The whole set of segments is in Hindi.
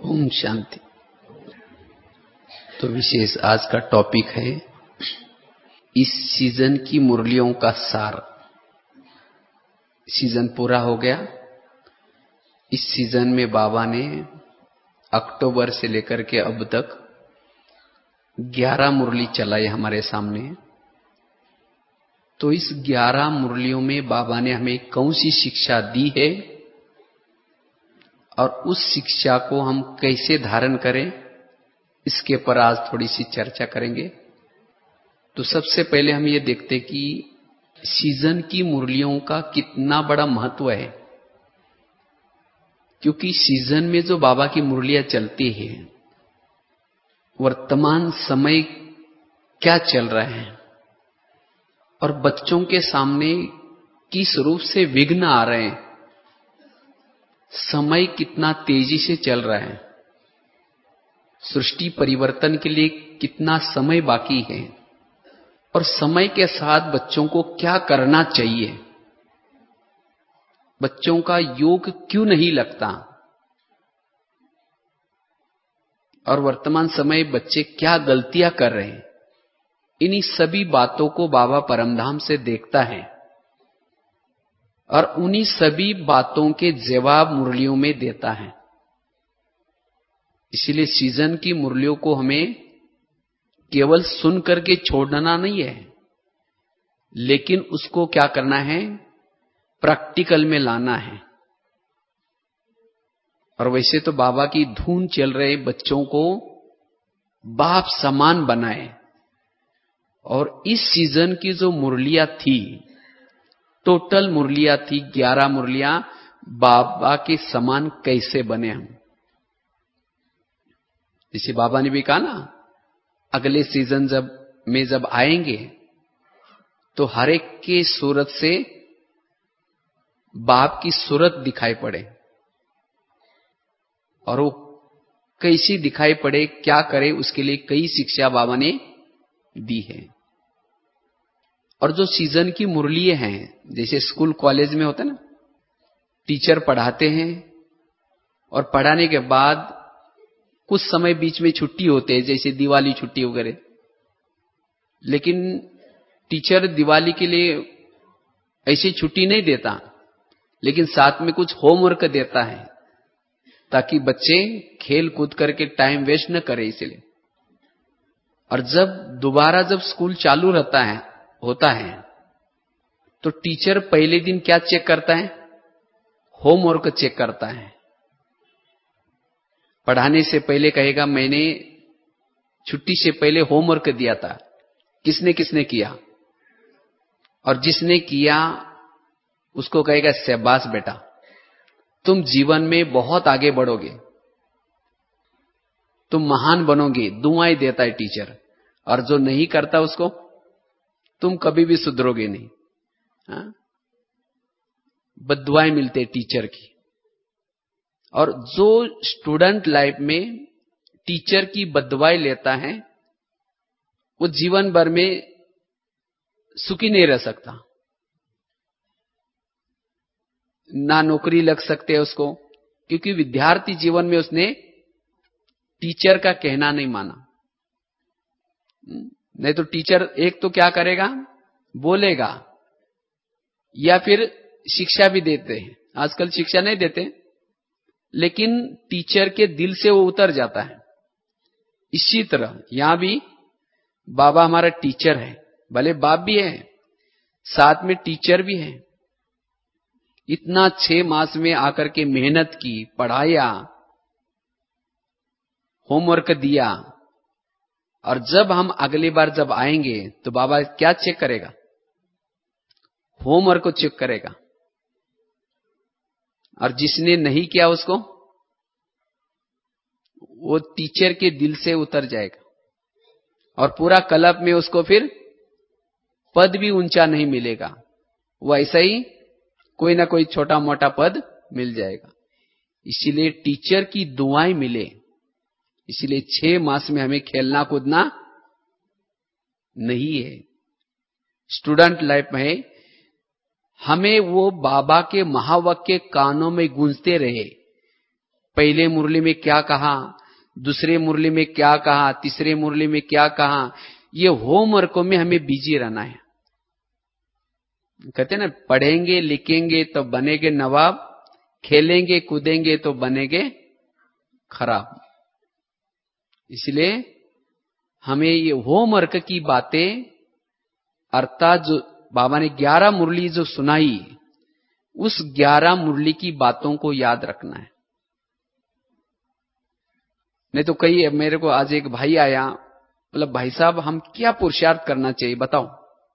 ओम शांति। तो विशेष आज का टॉपिक है इस सीजन की मुरलियों का सार। सीजन पूरा हो गया। इस सीजन में बाबा ने अक्टूबर से लेकर के अब तक 11 मुरली चलाई हमारे सामने। तो इस 11 मुरलियों में बाबा ने हमें कौन सी शिक्षा दी है और उस शिक्षा को हम कैसे धारण करें, इसके पर आज थोड़ी सी चर्चा करेंगे। तो सबसे पहले हम ये देखते कि सीजन की मुरलियों का कितना बड़ा महत्व है, क्योंकि सीजन में जो बाबा की मुरलियां चलती है, वर्तमान समय क्या चल रहा है और बच्चों के सामने किस रूप से विघ्न आ रहे हैं, समय कितना तेजी से चल रहा है, सृष्टि परिवर्तन के लिए कितना समय बाकी है और समय के साथ बच्चों को क्या करना चाहिए, बच्चों का योग क्यों नहीं लगता और वर्तमान समय बच्चे क्या गलतियां कर रहे हैं, इन्हीं सभी बातों को बाबा परमधाम से देखता है और उन्हीं सभी बातों के जवाब मुरलियों में देता है। इसलिए सीजन की मुरलियों को हमें केवल सुन करके छोड़ना नहीं है, लेकिन उसको क्या करना है, प्रैक्टिकल में लाना है। और वैसे तो बाबा की धून चल रहे बच्चों को बाप समान बनाए, और इस सीजन की जो मुरलियां थी, टोटल मुरलियां थी 11 मुरलियां, बाबा के समान कैसे बने हम। जैसे बाबा ने भी कहा ना, अगले सीजन जब आएंगे तो हर एक के सूरत से बाप की सूरत दिखाई पड़े, और वो कैसी दिखाई पड़े, क्या करे, उसके लिए कई शिक्षा बाबा ने दी है। और जो सीजन की मुरली हैं, जैसे स्कूल कॉलेज में होता है ना, टीचर पढ़ाते हैं और पढ़ाने के बाद कुछ समय बीच में छुट्टी होते है, जैसे दिवाली छुट्टी वगैरह। लेकिन टीचर दिवाली के लिए ऐसी छुट्टी नहीं देता, लेकिन साथ में कुछ होमवर्क देता है ताकि बच्चे खेल कूद करके टाइम वेस्ट न करें, इसलिए। और दोबारा जब स्कूल चालू होता है तो टीचर पहले दिन क्या चेक करता है, होमवर्क चेक करता है। पढ़ाने से पहले कहेगा मैंने छुट्टी से पहले होमवर्क दिया था, किसने किसने किया, और जिसने किया उसको कहेगा शाबाश बेटा, तुम जीवन में बहुत आगे बढ़ोगे, तुम महान बनोगे, दुआएं देता है टीचर। और जो नहीं करता उसको तुम कभी भी सुधरोगे नहीं। हाँ? बद्दुआएं मिलते टीचर की। और जो स्टूडेंट लाइफ में टीचर की बद्दुआएं लेता है, वो जीवन भर में सुखी नहीं रह सकता, ना नौकरी लग सकते है उसको, क्योंकि विद्यार्थी जीवन में उसने टीचर का कहना नहीं माना। नहीं तो टीचर एक तो क्या करेगा, बोलेगा, या फिर शिक्षा भी देते हैं। आजकल शिक्षा नहीं देते, लेकिन टीचर के दिल से वो उतर जाता है। इसी तरह यहां भी बाबा हमारा टीचर है, भले बाप भी है, साथ में टीचर भी है। इतना 6 मास में आकर के मेहनत की, पढ़ाया, होमवर्क दिया, और जब हम अगली बार जब आएंगे तो बाबा क्या चेक करेगा, होमवर्क को चेक करेगा। और जिसने नहीं किया उसको, वो टीचर के दिल से उतर जाएगा, और पूरा क्लब में उसको फिर पद भी ऊंचा नहीं मिलेगा, वो ऐसा ही कोई ना कोई छोटा मोटा पद मिल जाएगा। इसीलिए टीचर की दुआएं मिले, इसलिए 6 मास में हमें खेलना कूदना नहीं है। स्टूडेंट लाइफ में हमें वो बाबा के महावाक्य कानों में गूंजते रहे, पहले मुरली में क्या कहा, दूसरे मुरली में क्या कहा, तीसरे मुरली में क्या कहा, ये होमवर्क में हमें बिजी रहना है। कहते ना, पढ़ेंगे लिखेंगे तो बनेंगे नवाब, खेलेंगे कूदेंगे तो बनेंगे खराब। इसलिए हमें ये होमवर्क की बातें, अर्थात जो बाबा ने 11 मुरली जो सुनाई, उस 11 मुरली की बातों को याद रखना है। नहीं तो कई, मेरे को आज एक भाई आया, बोला भाई साहब हम क्या पुरुषार्थ करना चाहिए बताओ।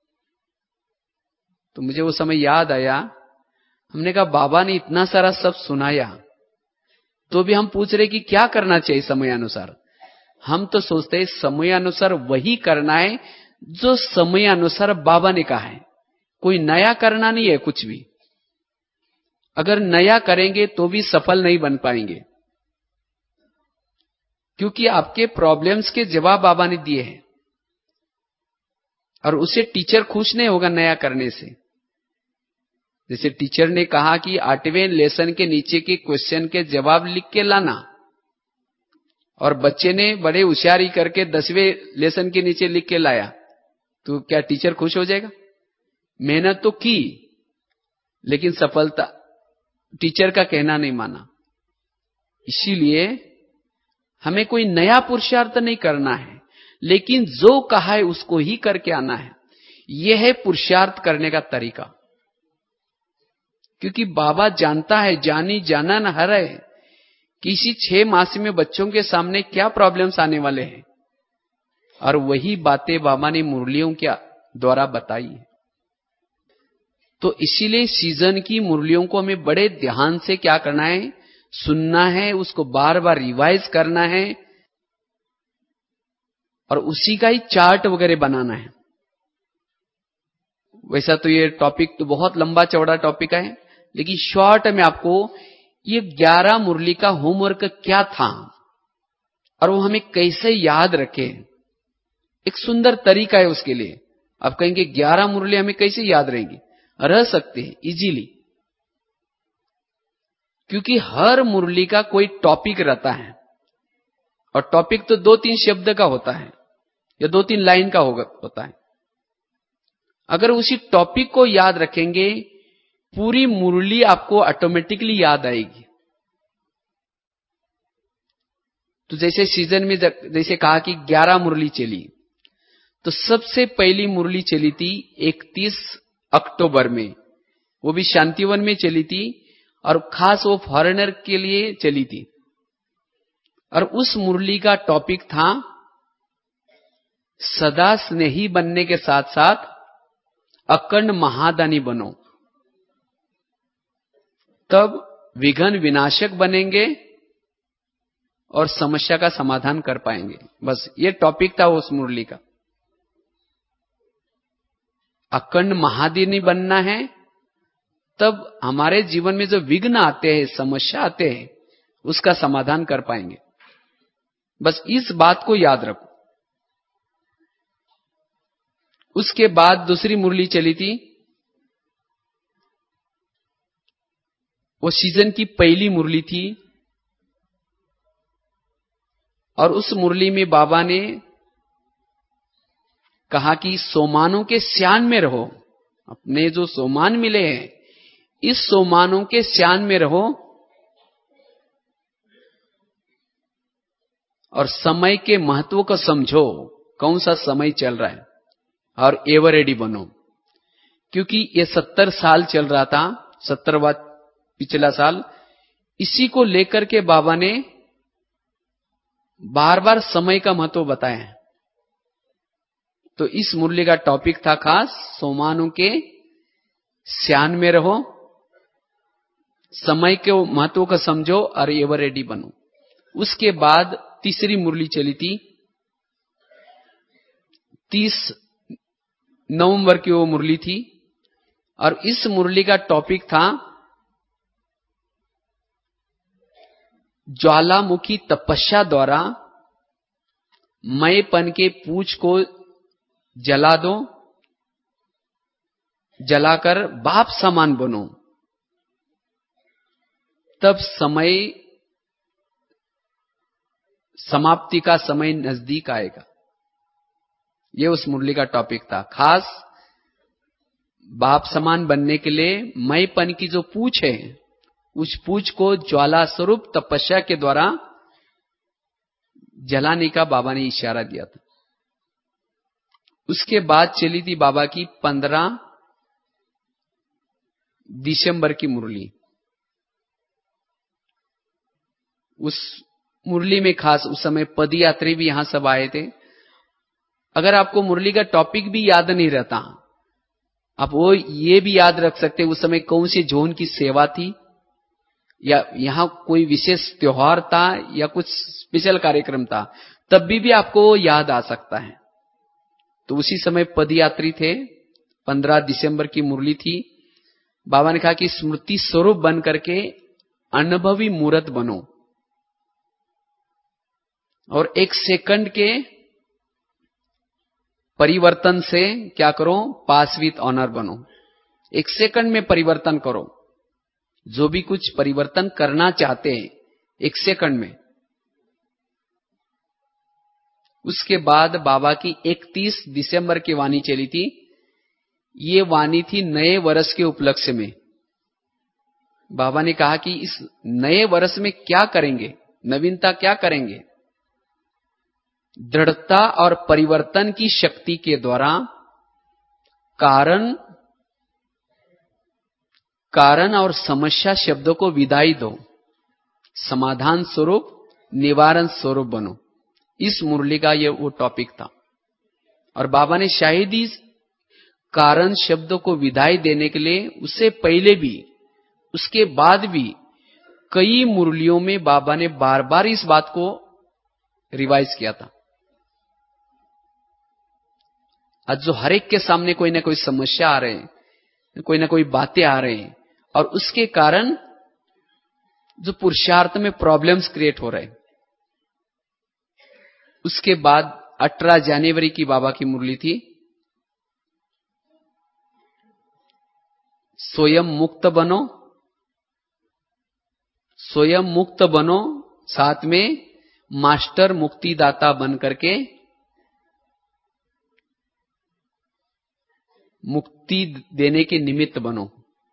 तो मुझे वो समय याद आया, हमने कहा बाबा ने इतना सारा सब सुनाया, तो भी हम पूछ रहे कि क्या करना चाहिए समय अनुसार। हम तो सोचते हैं समय अनुसार वही करना है जो समय अनुसार बाबा ने कहा है, कोई नया करना नहीं है कुछ भी। अगर नया करेंगे तो भी सफल नहीं बन पाएंगे, क्योंकि आपके प्रॉब्लम्स के जवाब बाबा ने दिए हैं, और उसे टीचर खुश नहीं होगा नया करने से। जैसे टीचर ने कहा कि 8वें लेसन के नीचे के क्वेश्चन के जवाब लिख के लाना, और बच्चे ने बड़े होशियारी करके 10वें लेसन के नीचे लिख के लाया, तो क्या टीचर खुश हो जाएगा? मेहनत तो की, लेकिन सफलता टीचर का कहना नहीं माना। इसीलिए हमें कोई नया पुरुषार्थ नहीं करना है, लेकिन जो कहा है उसको ही करके आना है। यह है पुरुषार्थ करने का तरीका। क्योंकि बाबा जानता है, जानी जाना न हरै, किसी 6 मास में बच्चों के सामने क्या प्रॉब्लम्स आने वाले हैं, और वही बातें बाबा ने मुरलियों के द्वारा बताई है। तो इसीलिए सीजन की मुरलियों को हमें बड़े ध्यान से क्या करना है, सुनना है, उसको बार बार रिवाइज करना है, और उसी का ही चार्ट वगैरह बनाना है। वैसा तो ये टॉपिक तो बहुत लंबा चौड़ा टॉपिक है, लेकिन शॉर्ट में आपको ये 11 मुरली का होमवर्क क्या था और वो हमें कैसे याद रखे, एक सुंदर तरीका है उसके लिए। आप कहेंगे 11 मुरली हमें कैसे याद रहेंगी? रह सकते हैं इजीली, क्योंकि हर मुरली का कोई टॉपिक रहता है, और टॉपिक तो 2-3 शब्द का होता है या 2-3 लाइन का होता है। अगर उसी टॉपिक को याद रखेंगे, पूरी मुरली आपको ऑटोमेटिकली याद आएगी। तो जैसे सीजन में जैसे कहा कि 11 मुरली चली, तो सबसे पहली मुरली चली थी 31 अक्टूबर में, वो भी शांतिवन में चली थी, और खास वो फॉरेनर के लिए चली थी। और उस मुरली का टॉपिक था सदा स्नेही बनने के साथ साथ अखंड महादानी बनो, तब विघ्न विनाशक बनेंगे और समस्या का समाधान कर पाएंगे। बस ये टॉपिक था उस मुरली का। अखंड महादानी बनना है, तब हमारे जीवन में जो विघ्न आते हैं, समस्या आते हैं, उसका समाधान कर पाएंगे। बस इस बात को याद रखो। उसके बाद दूसरी मुरली चली थी, वो सीजन की पहली मुरली थी, और उस मुरली में बाबा ने कहा कि सोमानों के स्यान में रहो, अपने जो सोमान मिले हैं इस सोमानों के स्यान में रहो, और समय के महत्व को समझो, कौन सा समय चल रहा है, और एवर रेडी बनो। क्योंकि ये 70 साल चल रहा था, 70वां पिछला साल, इसी को लेकर के बाबा ने बार बार समय का महत्व बताया है। तो इस मुरली का टॉपिक था खास सोमानों के स्यान में रहो, समय के महत्व को समझो, और एवर रेडी बनो। उसके बाद तीसरी मुरली चली थी, 30 नवंबर की वो मुरली थी, और इस मुरली का टॉपिक था ज्वालामुखी तपस्या द्वारा मैंपन के पूंछ को जला दो, जलाकर बाप समान बनो, तब समय समाप्ति का समय नजदीक आएगा। ये उस मुरली का टॉपिक था। खास बाप समान बनने के लिए मैंपन की जो पूछ है, उस पूछ को ज्वाला स्वरूप तपस्या के द्वारा जलाने का बाबा ने इशारा दिया था। उसके बाद चली थी बाबा की 15 दिसंबर की मुरली। उस मुरली में खास उस समय पदयात्री भी यहां सब आए थे। अगर आपको मुरली का टॉपिक भी याद नहीं रहता, आप वो ये भी याद रख सकते उस समय कौन सी जोन की सेवा थी, या यहां कोई विशेष त्योहार था या कुछ स्पेशल कार्यक्रम था, तब भी आपको याद आ सकता है। तो उसी समय पदयात्री थे, 15 दिसंबर की मुरली थी। बाबा ने कहा कि स्मृति स्वरूप बन करके अनुभवी मूर्त बनो और 1 सेकंड के परिवर्तन से क्या करो, पास विथ ऑनर बनो। 1 सेकंड में परिवर्तन करो। जो भी कुछ परिवर्तन करना चाहते हैं 1 सेकंड में। उसके बाद बाबा की 31 दिसंबर की वाणी चली थी। ये वाणी थी नए वर्ष के उपलक्ष्य में। बाबा ने कहा कि इस नए वर्ष में क्या करेंगे, नवीनता क्या करेंगे। दृढ़ता और परिवर्तन की शक्ति के द्वारा कारण और समस्या शब्दों को विदाई दो, समाधान स्वरूप निवारण स्वरूप बनो। इस मुरली का ये वो टॉपिक था। और बाबा ने शायद ही कारण शब्दों को विदाई देने के लिए उससे पहले भी उसके बाद भी कई मुरलियों में बाबा ने बार बार इस बात को रिवाइज किया था। आज जो हर एक के सामने कोई ना कोई समस्या आ रहे हैं, कोई ना कोई बातें आ रहे हैं, और उसके कारण जो पुरुषार्थ में प्रॉब्लम्स क्रिएट हो रहे हैं। उसके बाद 18 जनवरी की बाबा की मुरली थी, स्वयं मुक्त बनो, स्वयं मुक्त बनो, साथ में मास्टर मुक्तिदाता बन करके मुक्ति देने के निमित्त बनो।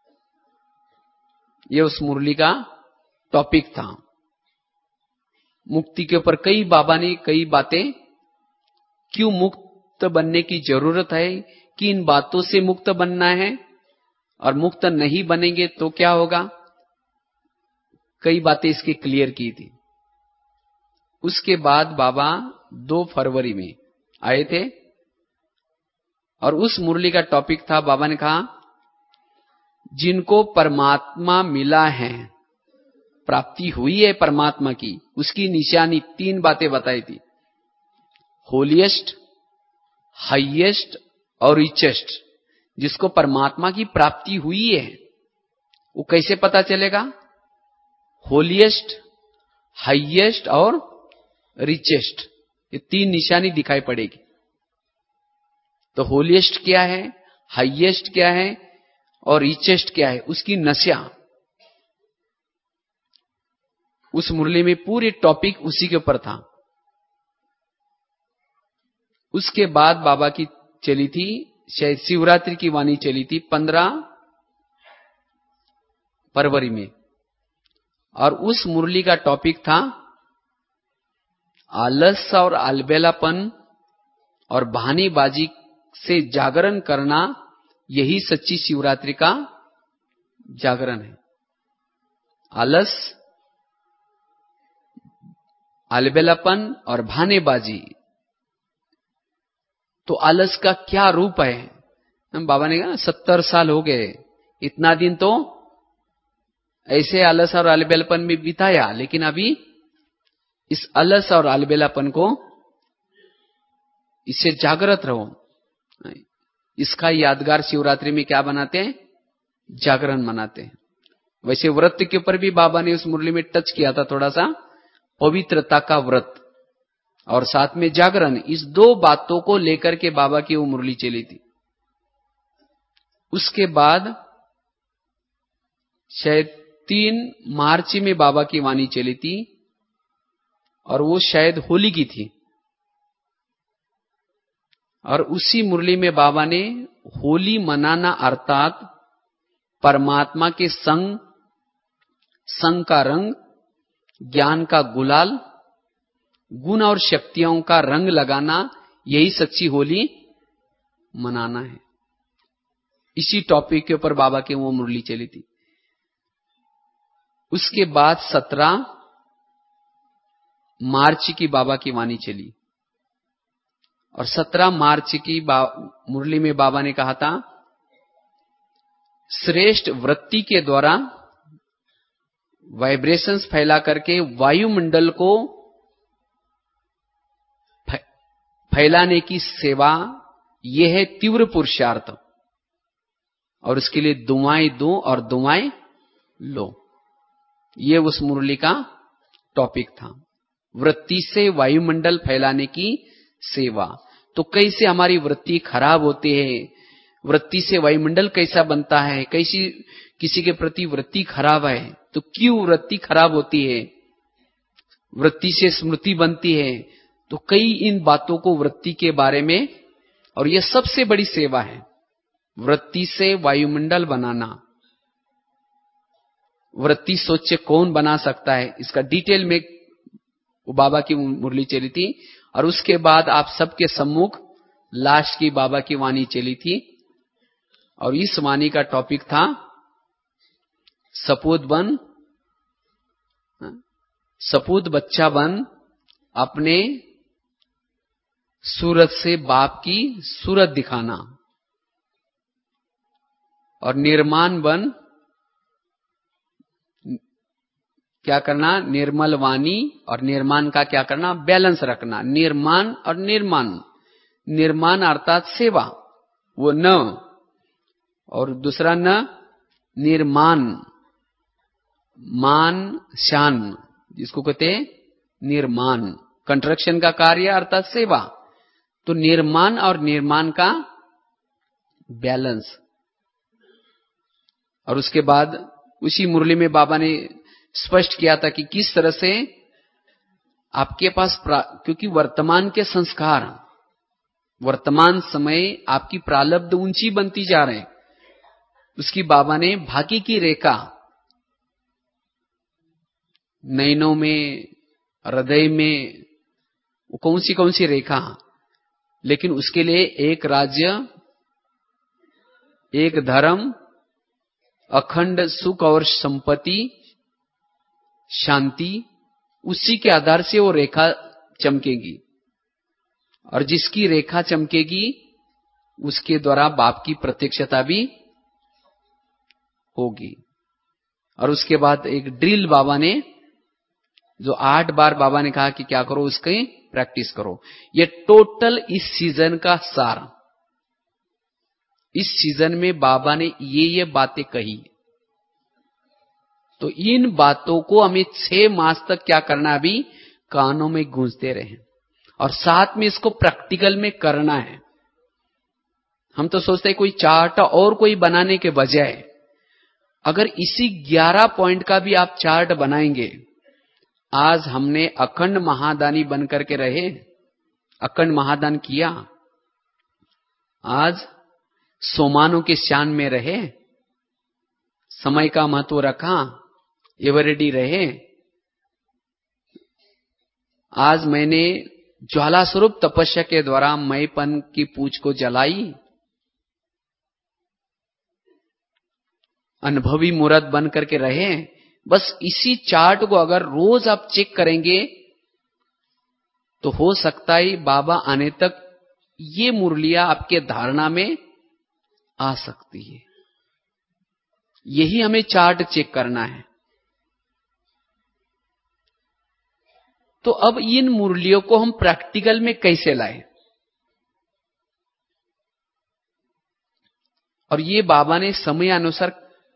यह उस मुरली का टॉपिक था। मुक्ति के ऊपर कई बाबा ने कई बातें, क्यों मुक्त बनने की जरूरत है, कि इन बातों से मुक्त बनना है, और मुक्त नहीं बनेंगे तो क्या होगा, कई बातें इसकी क्लियर की थी। उसके बाद बाबा 2 फरवरी में आए थे, और उस मुरली का टॉपिक था, बाबा ने कहा जिनको परमात्मा मिला है, प्राप्ति हुई है परमात्मा की, उसकी निशानी 3 बातें बताई थी, होलीएस्ट, हाईएस्ट और रिचेस्ट। जिसको परमात्मा की प्राप्ति हुई है वो कैसे पता चलेगा, होलीएस्ट, हाईएस्ट और रिचेस्ट, ये 3 निशानी दिखाई पड़ेगी। तो होलीएस्ट क्या है, हाईएस्ट क्या है और रिचेस्ट क्या है, उसकी नशा उस मुरली में पूरे टॉपिक उसी के ऊपर था। उसके बाद बाबा की चली थी, शायद शिवरात्रि की वाणी चली थी 15 फरवरी में, और उस मुरली का टॉपिक था आलस और अलबेलापन और बहानेबाजी से जागरण करना, यही सच्ची शिवरात्रि का जागरण है। आलस, अलबेलापन और बहानेबाजी। तो आलस का क्या रूप है, बाबा ने कहा 70 साल हो गए, इतना दिन तो ऐसे आलस और अलबेलापन में बिताया, लेकिन अभी इस आलस और अलबेलापन को, इससे जागृत रहो। इसका यादगार शिवरात्रि में क्या बनाते हैं, जागरण मनाते हैं। वैसे व्रत के ऊपर भी बाबा ने उस मुरली में टच किया था थोड़ा सा, पवित्रता का व्रत और साथ में जागरण, इस 2 बातों को लेकर के बाबा की वो मुरली चली थी। उसके बाद शायद 3 मार्च में बाबा की वाणी चली थी, और वो शायद होली की थी। और उसी मुरली में बाबा ने होली मनाना अर्थात परमात्मा के संग का रंग, ज्ञान का गुलाल, गुण और शक्तियों का रंग लगाना, यही सच्ची होली मनाना है। इसी टॉपिक के ऊपर बाबा की वो मुरली चली थी। उसके बाद 17 मार्च की बाबा की वाणी चली और 17 मार्च की मुरली में बाबा ने कहा था, श्रेष्ठ वृत्ति के द्वारा वाइब्रेशंस फैला करके वायुमंडल को फैलाने की सेवा, यह है तीव्र पुरुषार्थ। और उसके लिए दुआएं दो और दुआएं लो, ये उस मुरली का टॉपिक था। वृत्ति से वायुमंडल फैलाने की सेवा। तो कैसे हमारी वृत्ति खराब होती है, वृत्ति से वायुमंडल कैसा बनता है, कैसी किसी के प्रति वृत्ति खराब है तो क्यों वृत्ति खराब होती है, वृत्ति से स्मृति बनती है। तो कई इन बातों को वृत्ति के बारे में, और यह सबसे बड़ी सेवा है, वृत्ति से वायुमंडल बनाना। वृत्ति सोच कौन बना सकता है, इसका डिटेल में वो बाबा की मुरली चली थी। और उसके बाद आप सबके सम्मुख लास्ट की बाबा की वाणी चली थी और इस वाणी का टॉपिक था सपूत बन, सपूत बच्चा बन, अपने सूरत से बाप की सूरत दिखाना। और निर्माण बन, क्या करना, निर्मल वाणी और निर्माण का क्या करना, बैलेंस रखना। निर्माण और निर्माण, निर्माण अर्थात सेवा, वो न, और दूसरा न निर्माण, मान शान जिसको कहते हैं निर्माण, कंस्ट्रक्शन का कार्य अर्थात सेवा। तो निर्माण और निर्माण का बैलेंस। और उसके बाद उसी मुरली में बाबा ने स्पष्ट किया था कि किस तरह से आपके पास क्योंकि वर्तमान के संस्कार, वर्तमान समय आपकी प्रारब्ध ऊंची बनती जा रहे हैं, उसकी बाबा ने भाग्य की रेखा नयनों में, हृदय में, कौन सी रेखा, लेकिन उसके लिए एक राज्य, एक धर्म, अखंड सुख और संपत्ति, शांति, उसी के आधार से वो रेखा चमकेगी। और जिसकी रेखा चमकेगी उसके द्वारा बाप की प्रत्यक्षता भी होगी। और उसके बाद एक ड्रिल बाबा ने, जो 8 बार बाबा ने कहा कि क्या करो, उसकी प्रैक्टिस करो। ये टोटल इस सीजन का सार, इस सीजन में बाबा ने ये बातें कही। तो इन बातों को हमें 6 मास तक क्या करना, अभी कानों में गूंजते रहे और साथ में इसको प्रैक्टिकल में करना है। हम तो सोचते हैं कोई चार्ट और कोई बनाने के बजाय अगर इसी 11 पॉइंट का भी आप चार्ट बनाएंगे। आज हमने अखंड महादानी बन करके रहे, अखंड महादान किया, आज सोमानों के शान में रहे, समय का महत्व रखा, एवरेडी रहे। आज मैंने ज्वाला स्वरूप तपस्या के द्वारा मैंपन की पूछ को जलाई, अनुभवी मूर्त बन करके रहे। बस इसी चार्ट को अगर रोज आप चेक करेंगे तो हो सकता है बाबा आने तक ये मुरलियां आपके धारणा में आ सकती है। यही हमें चार्ट चेक करना है। तो अब इन मुरलियों को हम प्रैक्टिकल में कैसे लाएं? और ये बाबा ने समय अनुसार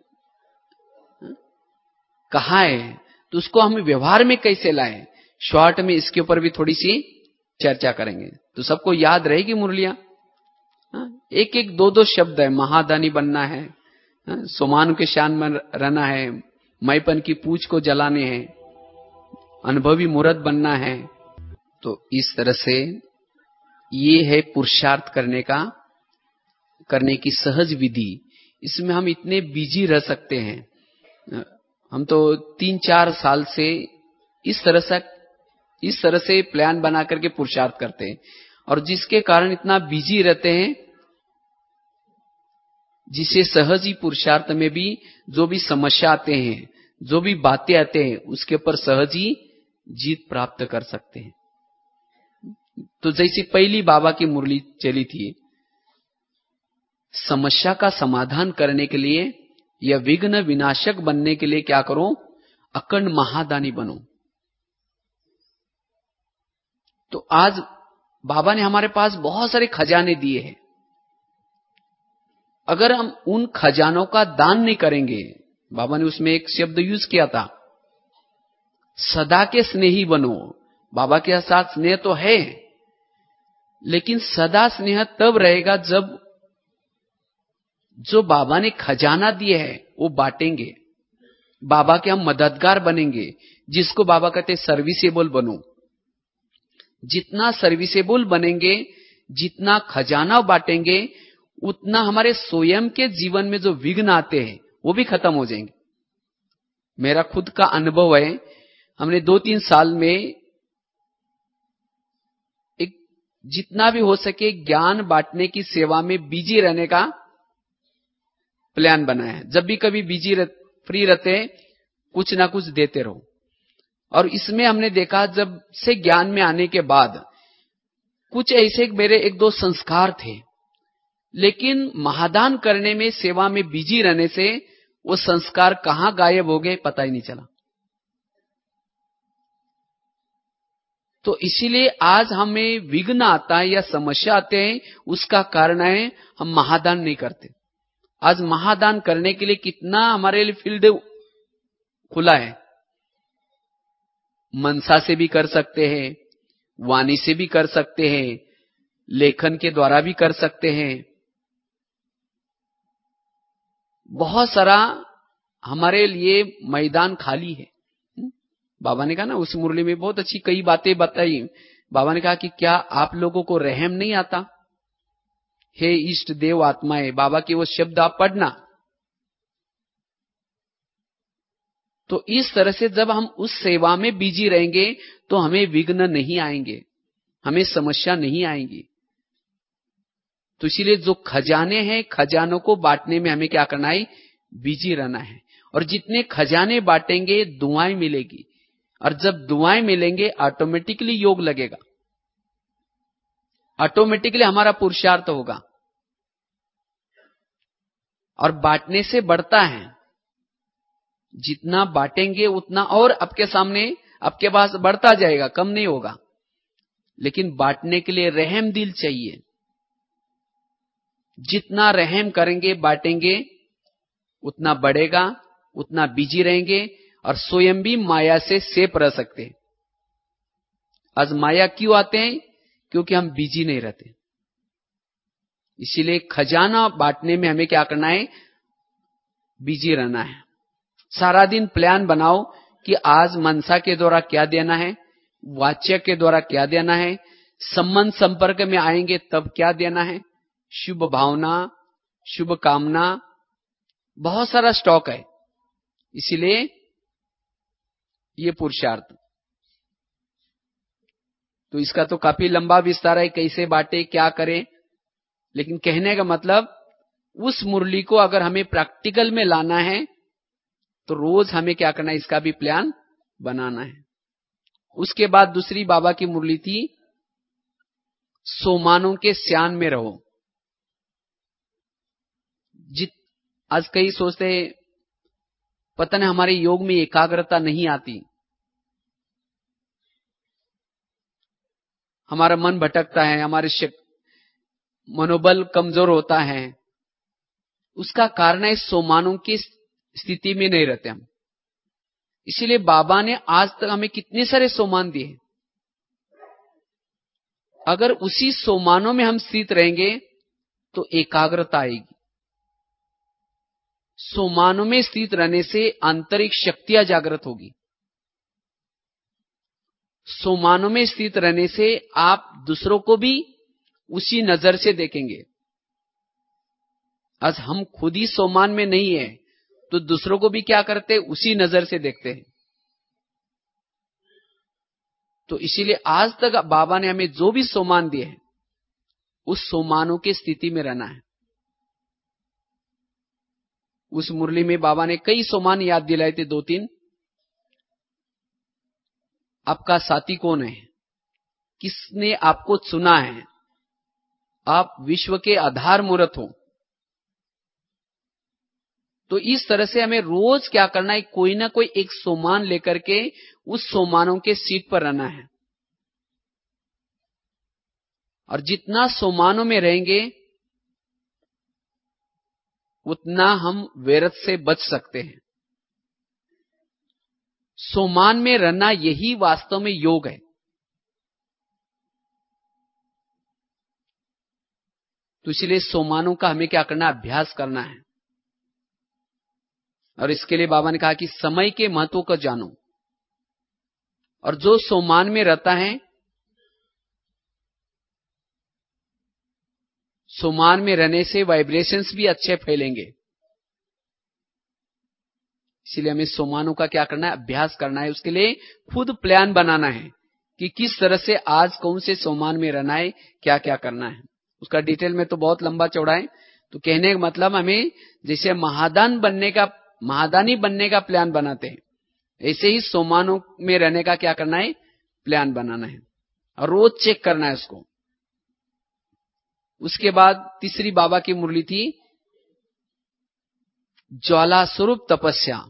कहा है, तो उसको हम व्यवहार में कैसे लाएं? शॉर्ट में इसके ऊपर भी थोड़ी सी चर्चा करेंगे तो सबको याद रहेगी मुरलियां। एक एक 2-2 शब्द है, महादानी बनना है, सोमान के शान में रहना है, मैपन की पूछ को जलाने हैं, अनुभवी मूर्त बनना है। तो इस तरह से ये है पुरुषार्थ करने की सहज विधि। इसमें हम इतने बिजी रह सकते हैं। हम तो 3-4 साल से इस तरह से प्लान बना करके पुरुषार्थ करते हैं, और जिसके कारण इतना बिजी रहते हैं, जिसे सहज ही पुरुषार्थ में भी जो भी समस्या आते हैं, जो भी बातें आते हैं, उसके ऊपर सहज ही जीत प्राप्त कर सकते हैं। तो जैसी पहली बाबा की मुरली चली थी, समस्या का समाधान करने के लिए या विघ्न विनाशक बनने के लिए क्या करो? अखंड महादानी बनो। तो आज बाबा ने हमारे पास बहुत सारे खजाने दिए हैं। अगर हम उन खजानों का दान नहीं करेंगे, बाबा ने उसमें एक शब्द यूज किया था, सदा के स्नेही बनो। बाबा के साथ स्नेह तो है, लेकिन सदा स्नेह तब रहेगा जब जो बाबा ने खजाना दिए है वो बांटेंगे। बाबा के हम मददगार बनेंगे, जिसको बाबा कहते सर्विसेबल बनो। जितना सर्विसेबल बनेंगे, जितना खजाना बांटेंगे, उतना हमारे स्वयं के जीवन में जो विघ्न आते हैं वो भी खत्म हो जाएंगे। मेरा खुद का अनुभव है, हमने 2-3 साल में एक जितना भी हो सके ज्ञान बांटने की सेवा में बिजी रहने का प्लान बनाया है। जब भी कभी फ्री रहते हैं, कुछ ना कुछ देते रहो। और इसमें हमने देखा, जब से ज्ञान में आने के बाद कुछ ऐसे मेरे 1-2 संस्कार थे, लेकिन महादान करने में, सेवा में बिजी रहने से वो संस्कार कहां गायब हो गए पता ही नहीं चला। तो इसीलिए आज हमें विघ्न आता है या समस्या आते हैं, उसका कारण है हम महादान नहीं करते। आज महादान करने के लिए कितना हमारे लिए फील्ड खुला है। मनसा से भी कर सकते हैं, वाणी से भी कर सकते हैं, लेखन के द्वारा भी कर सकते हैं। बहुत सारा हमारे लिए मैदान खाली है। बाबा ने कहा ना, उस मुरली में बहुत अच्छी कई बातें बताई। बाबा ने कहा कि क्या आप लोगों को रहम नहीं आता? हे इष्ट देव आत्माएं, बाबा के वो शब्द आप पढ़ना। तो इस तरह से जब हम उस सेवा में बिजी रहेंगे तो हमें विघ्न नहीं आएंगे, हमें समस्या नहीं आएंगी। तो इसीलिए जो खजाने हैं, खजानों को बांटने में हमें क्या करना है? बिजी रहना है। और जितने खजाने बांटेंगे दुआएं मिलेगी, और जब दुआएं मिलेंगे ऑटोमेटिकली योग लगेगा, ऑटोमेटिकली हमारा पुरुषार्थ होगा। और बांटने से बढ़ता है, जितना बांटेंगे उतना और आपके सामने, आपके पास बढ़ता जाएगा, कम नहीं होगा। लेकिन बांटने के लिए रहम दिल चाहिए। जितना रहम करेंगे, बांटेंगे, उतना बढ़ेगा, उतना बिजी रहेंगे, और स्वयं भी माया से सेफ रह सकते हैं। आज माया क्यों आते हैं? क्योंकि हम बिजी नहीं रहते। इसीलिए खजाना बांटने में हमें क्या करना है? बिजी रहना है। सारा दिन प्लान बनाओ कि आज मनसा के द्वारा क्या देना है, वाच्य के द्वारा क्या देना है, संबंध संपर्क में आएंगे तब क्या देना है, शुभ भावना, शुभ कामना, बहुत सारा स्टॉक है। इसीलिए ये पुरुषार्थ। तो इसका तो काफी लंबा विस्तार है, कैसे बांटे, क्या करें। लेकिन कहने का मतलब, उस मुरली को अगर हमें प्रैक्टिकल में लाना है तो रोज हमें क्या करना है? इसका भी प्लान बनाना है। उसके बाद दूसरी बाबा की मुरली थी, सोमानों के स्यान में रहो। आज कई सोचते हैं पता नहीं हमारे योग में एकाग्रता नहीं आती, हमारा मन भटकता है, हमारे मनोबल कमजोर होता है। उसका कारण है सोमानों की स्थिति में नहीं रहते हम। इसीलिए बाबा ने आज तक हमें कितने सारे सोमान दिए। अगर उसी सोमानों में हम स्थित रहेंगे तो एकाग्रता आएगी। सोमानों में स्थित रहने से आंतरिक शक्तियां जागृत होगी। सोमानों में स्थित रहने से आप दूसरों को भी उसी नजर से देखेंगे। आज हम खुद ही सोमान में नहीं है तो दूसरों को भी क्या करते, उसी नजर से देखते हैं। तो इसीलिए आज तक बाबा ने हमें जो भी सोमान दिए हैं उस सोमानों की स्थिति में रहना है। उस मुरली में बाबा ने कई सोमान याद दिलाए थे, 2-3। आपका साथी कौन है, किसने आपको चुना है, आप विश्व के आधार मूर्त हो। तो इस तरह से हमें रोज क्या करना है, कोई ना कोई एक सोमान लेकर के उस सोमानों के सीट पर रहना है। और जितना सोमानों में रहेंगे उतना हम व्यर्थ से बच सकते हैं। सोमान में रहना यही वास्तव में योग है। तो इसलिए सोमानों का हमें क्या करना, अभ्यास करना है। और इसके लिए बाबा ने कहा कि समय के महत्व को जानो। और जो सोमान में रहता है, सोमान में रहने से वाइब्रेशंस भी अच्छे फैलेंगे। इसलिए हमें सोमानों का क्या करना है, अभ्यास करना है। उसके लिए खुद प्लान बनाना है कि किस तरह से आज कौन से सोमान में रहना है, क्या क्या करना है। उसका डिटेल में तो बहुत लंबा चौड़ा है। तो कहने का मतलब, हमें जैसे महादानी बनने का प्लान बनाते हैं, ऐसे ही सोमानों में रहने का क्या करना है, प्लान बनाना है। और रोज चेक करना है उसको। उसके बाद तीसरी बाबा की मुरली थी, ज्वाला स्वरूप तपस्या।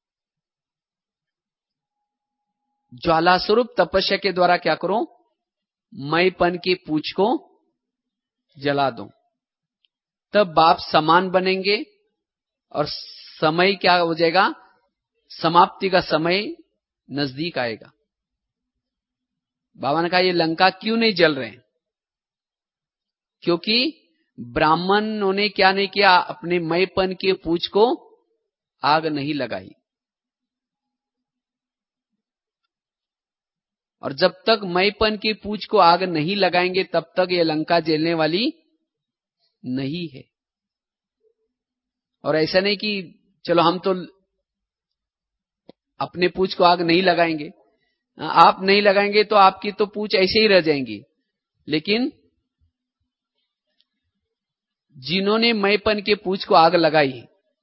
ज्वाला स्वरूप तपस्या के द्वारा क्या करो, मैंपन की पूंछ को जला दो। तब बाप समान बनेंगे और समय क्या हो जाएगा, समाप्ति का समय नजदीक आएगा। बाबा ने कहा ये लंका क्यों नहीं जल रहे, क्योंकि ब्राह्मणों ने क्या नहीं किया, अपने मैंपन के पूंछ को आग नहीं लगाई। और जब तक मैंपन की पूंछ को आग नहीं लगाएंगे तब तक ये लंका जलने वाली नहीं है। और ऐसा नहीं कि चलो हम तो अपने पूंछ को आग नहीं लगाएंगे, आप नहीं लगाएंगे तो आपकी तो पूंछ ऐसे ही रह जाएंगी। लेकिन जिन्होंने मैंपन के पूंछ को आग लगाई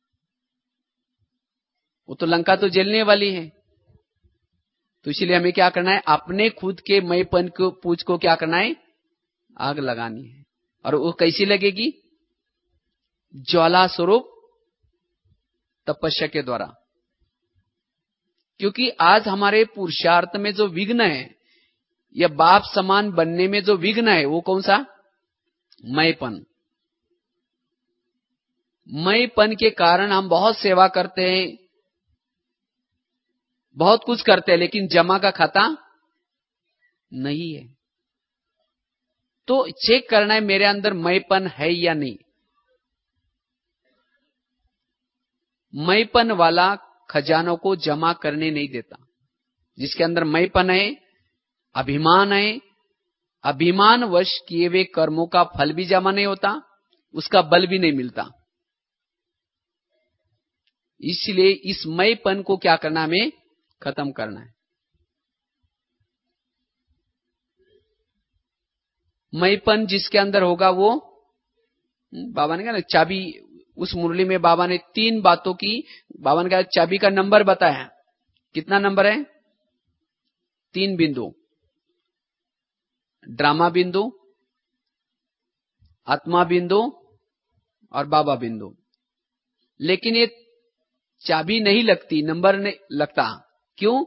वो तो लंका तो जलने वाली है। तो इसलिए हमें क्या करना है, अपने खुद के मैंपन को पूंछ को क्या करना है, आग लगानी है। और वो कैसी लगेगी, ज्वाला स्वरूप तपस्या के द्वारा। क्योंकि आज हमारे पुरुषार्थ में जो विघ्न है, या बाप समान बनने में जो विघ्न है, वो कौन सा, मैंपन। मैंपन के कारण हम बहुत सेवा करते हैं, बहुत कुछ करते हैं, लेकिन जमा का खाता नहीं है। तो चेक करना है मेरे अंदर मैंपन है या नहीं। मैंपन वाला खजानों को जमा करने नहीं देता। जिसके अंदर मैंपन है, अभिमान है, अभिमान वश किए हुए कर्मों का फल भी जमा नहीं होता, उसका बल भी नहीं मिलता। इसलिए इस मैंपन को क्या करना, हमें खत्म करना है। मैंपन जिसके अंदर होगा वो, बाबा ने कहा ना चाबी, उस मुरली में बाबा ने 3 बातों की, बाबा ने कहा चाबी का नंबर बताया। कितना नंबर है, 3 बिंदु, ड्रामा बिंदु, आत्मा बिंदु और बाबा बिंदु। लेकिन ये चाबी नहीं लगती, नंबर नहीं लगता। क्यों,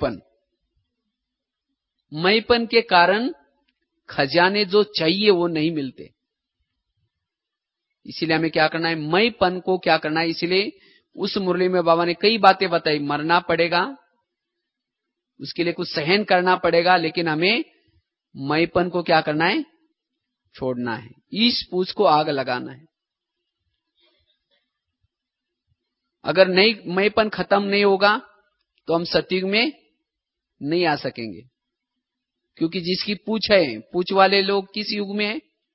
मैंपन के कारण खजाने जो चाहिए वो नहीं मिलते। इसीलिए हमें क्या करना है, मैंपन को क्या करना है। इसलिए उस मुरली में बाबा ने कई बातें बताई। मरना पड़ेगा, उसके लिए कुछ सहन करना पड़ेगा, लेकिन हमें मैंपन को क्या करना है, छोड़ना है। इस पूंछ को आग लगाना है। अगर मैंपन खत्म नहीं होगा तो हम सतयुग में नहीं आ सकेंगे। क्योंकि जिसकी पूछ है, पूछ वाले लोग किस युग में है?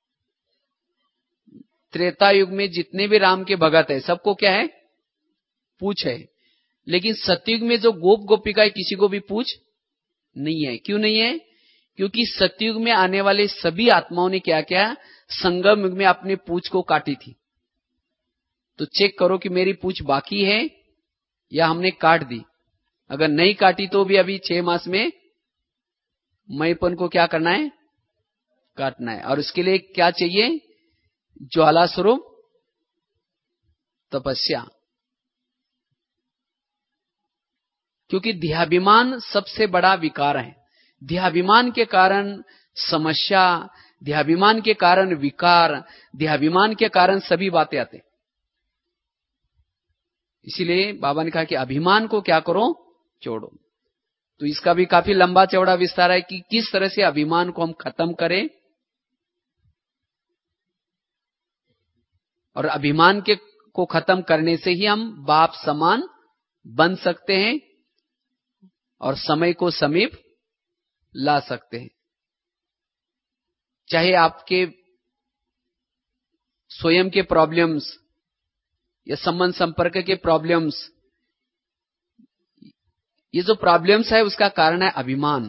त्रेता युग में जितने भी राम के भगत है सबको क्या है? पूछ है। लेकिन सतयुग में जो गोप गोपिका है किसी को भी पूछ नहीं है। क्यों नहीं है? क्योंकि सतयुग में आने वाले सभी आत्माओं ने क्या किया? संगम युग में अपने पूछ को काटी थी। तो चेक करो कि मेरी पूछ बाकी है या हमने काट दी। अगर नहीं काटी तो भी अभी 6 मास में मैंपन को क्या करना है? काटना है। और उसके लिए क्या चाहिए? ज्वाला स्वरूप तपस्या। क्योंकि देहाभिमान सबसे बड़ा विकार है। देहाभिमान के कारण समस्या, देहाभिमान के कारण विकार, देहाभिमान के कारण सभी बातें आते। इसीलिए बाबा ने कहा कि अभिमान को क्या करो? छोड़ो। तो इसका भी काफी लंबा चौड़ा विस्तार है कि किस तरह से अभिमान को हम खत्म करें और अभिमान को खत्म करने से ही हम बाप समान बन सकते हैं और समय को समीप ला सकते हैं। चाहे आपके स्वयं के प्रॉब्लम्स या संबंध संपर्क के प्रॉब्लम्स, ये जो प्रॉब्लम्स है उसका कारण है अभिमान,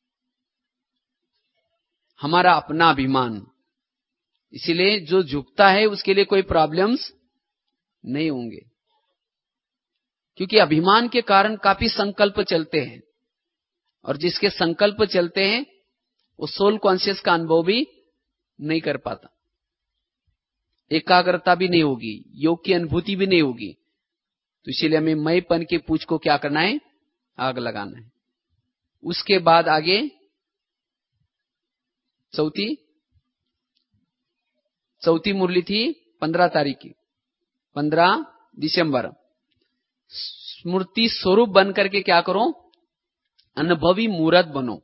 हमारा अपना अभिमान। इसीलिए जो झुकता है उसके लिए कोई प्रॉब्लम्स नहीं होंगे, क्योंकि अभिमान के कारण काफी संकल्प चलते हैं और जिसके संकल्प चलते हैं वो सोल कॉन्शियस का अनुभव भी नहीं कर पाता, एकाग्रता भी नहीं होगी, योग की अनुभूति भी नहीं होगी। तो इसीलिए हमें मैंपन के पूछ को क्या करना है? आग लगाना है। उसके बाद आगे चौथी मुरली थी 15 तारीख की, 15 दिसंबर। स्मृति स्वरूप बन करके क्या करो? अनुभवी मूर्त बनो।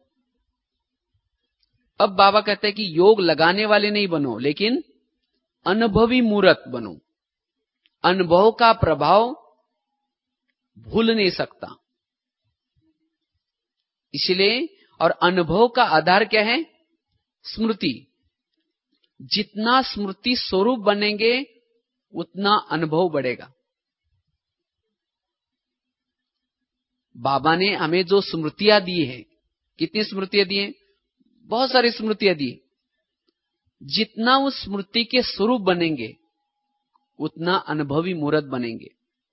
अब बाबा कहते हैं कि योग लगाने वाले नहीं बनो, लेकिन अनुभवी मूर्त बनो। अनुभव का प्रभाव भूल नहीं सकता, इसलिए और अनुभव का आधार क्या है? स्मृति। जितना स्मृति स्वरूप बनेंगे उतना अनुभव बढ़ेगा। बाबा ने हमें जो स्मृतियां दी है, कितनी स्मृतियां दी हैं? बहुत सारी स्मृतियां दी। जितना उस स्मृति के स्वरूप बनेंगे उतना अनुभवी मूर्त बनेंगे।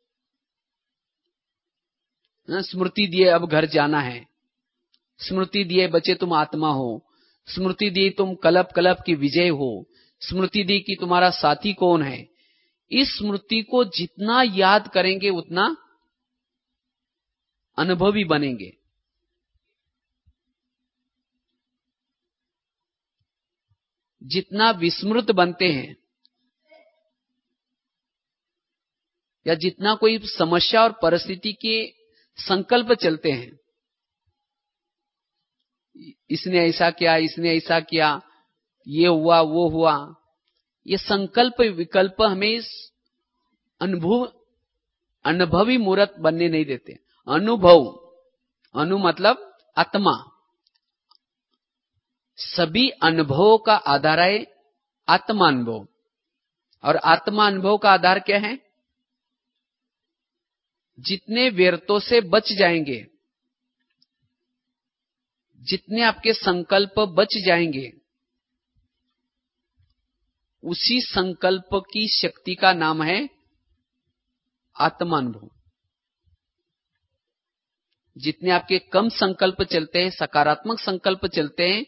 स्मृति दिए अब घर जाना है, स्मृति दिए बच्चे तुम आत्मा हो, स्मृति दी तुम कलप कलप की विजय हो, स्मृति दी कि तुम्हारा साथी कौन है। इस स्मृति को जितना याद करेंगे उतना अनुभवी बनेंगे। जितना विस्मृत बनते हैं या जितना कोई समस्या और परिस्थिति के संकल्प चलते हैं, इसने ऐसा किया, इसने ऐसा किया, ये हुआ वो हुआ, ये संकल्प विकल्प हमें अनुभवी मूर्त बनने नहीं देते। अनुभव, अनु मतलब आत्मा, सभी अनुभवों का आधार है आत्मा अनुभव। और आत्मा अनुभव का आधार क्या है? जितने व्यर्थों से बच जाएंगे, जितने आपके संकल्प बच जाएंगे, उसी संकल्प की शक्ति का नाम है आत्मानुभव। जितने आपके कम संकल्प चलते हैं, सकारात्मक संकल्प चलते हैं,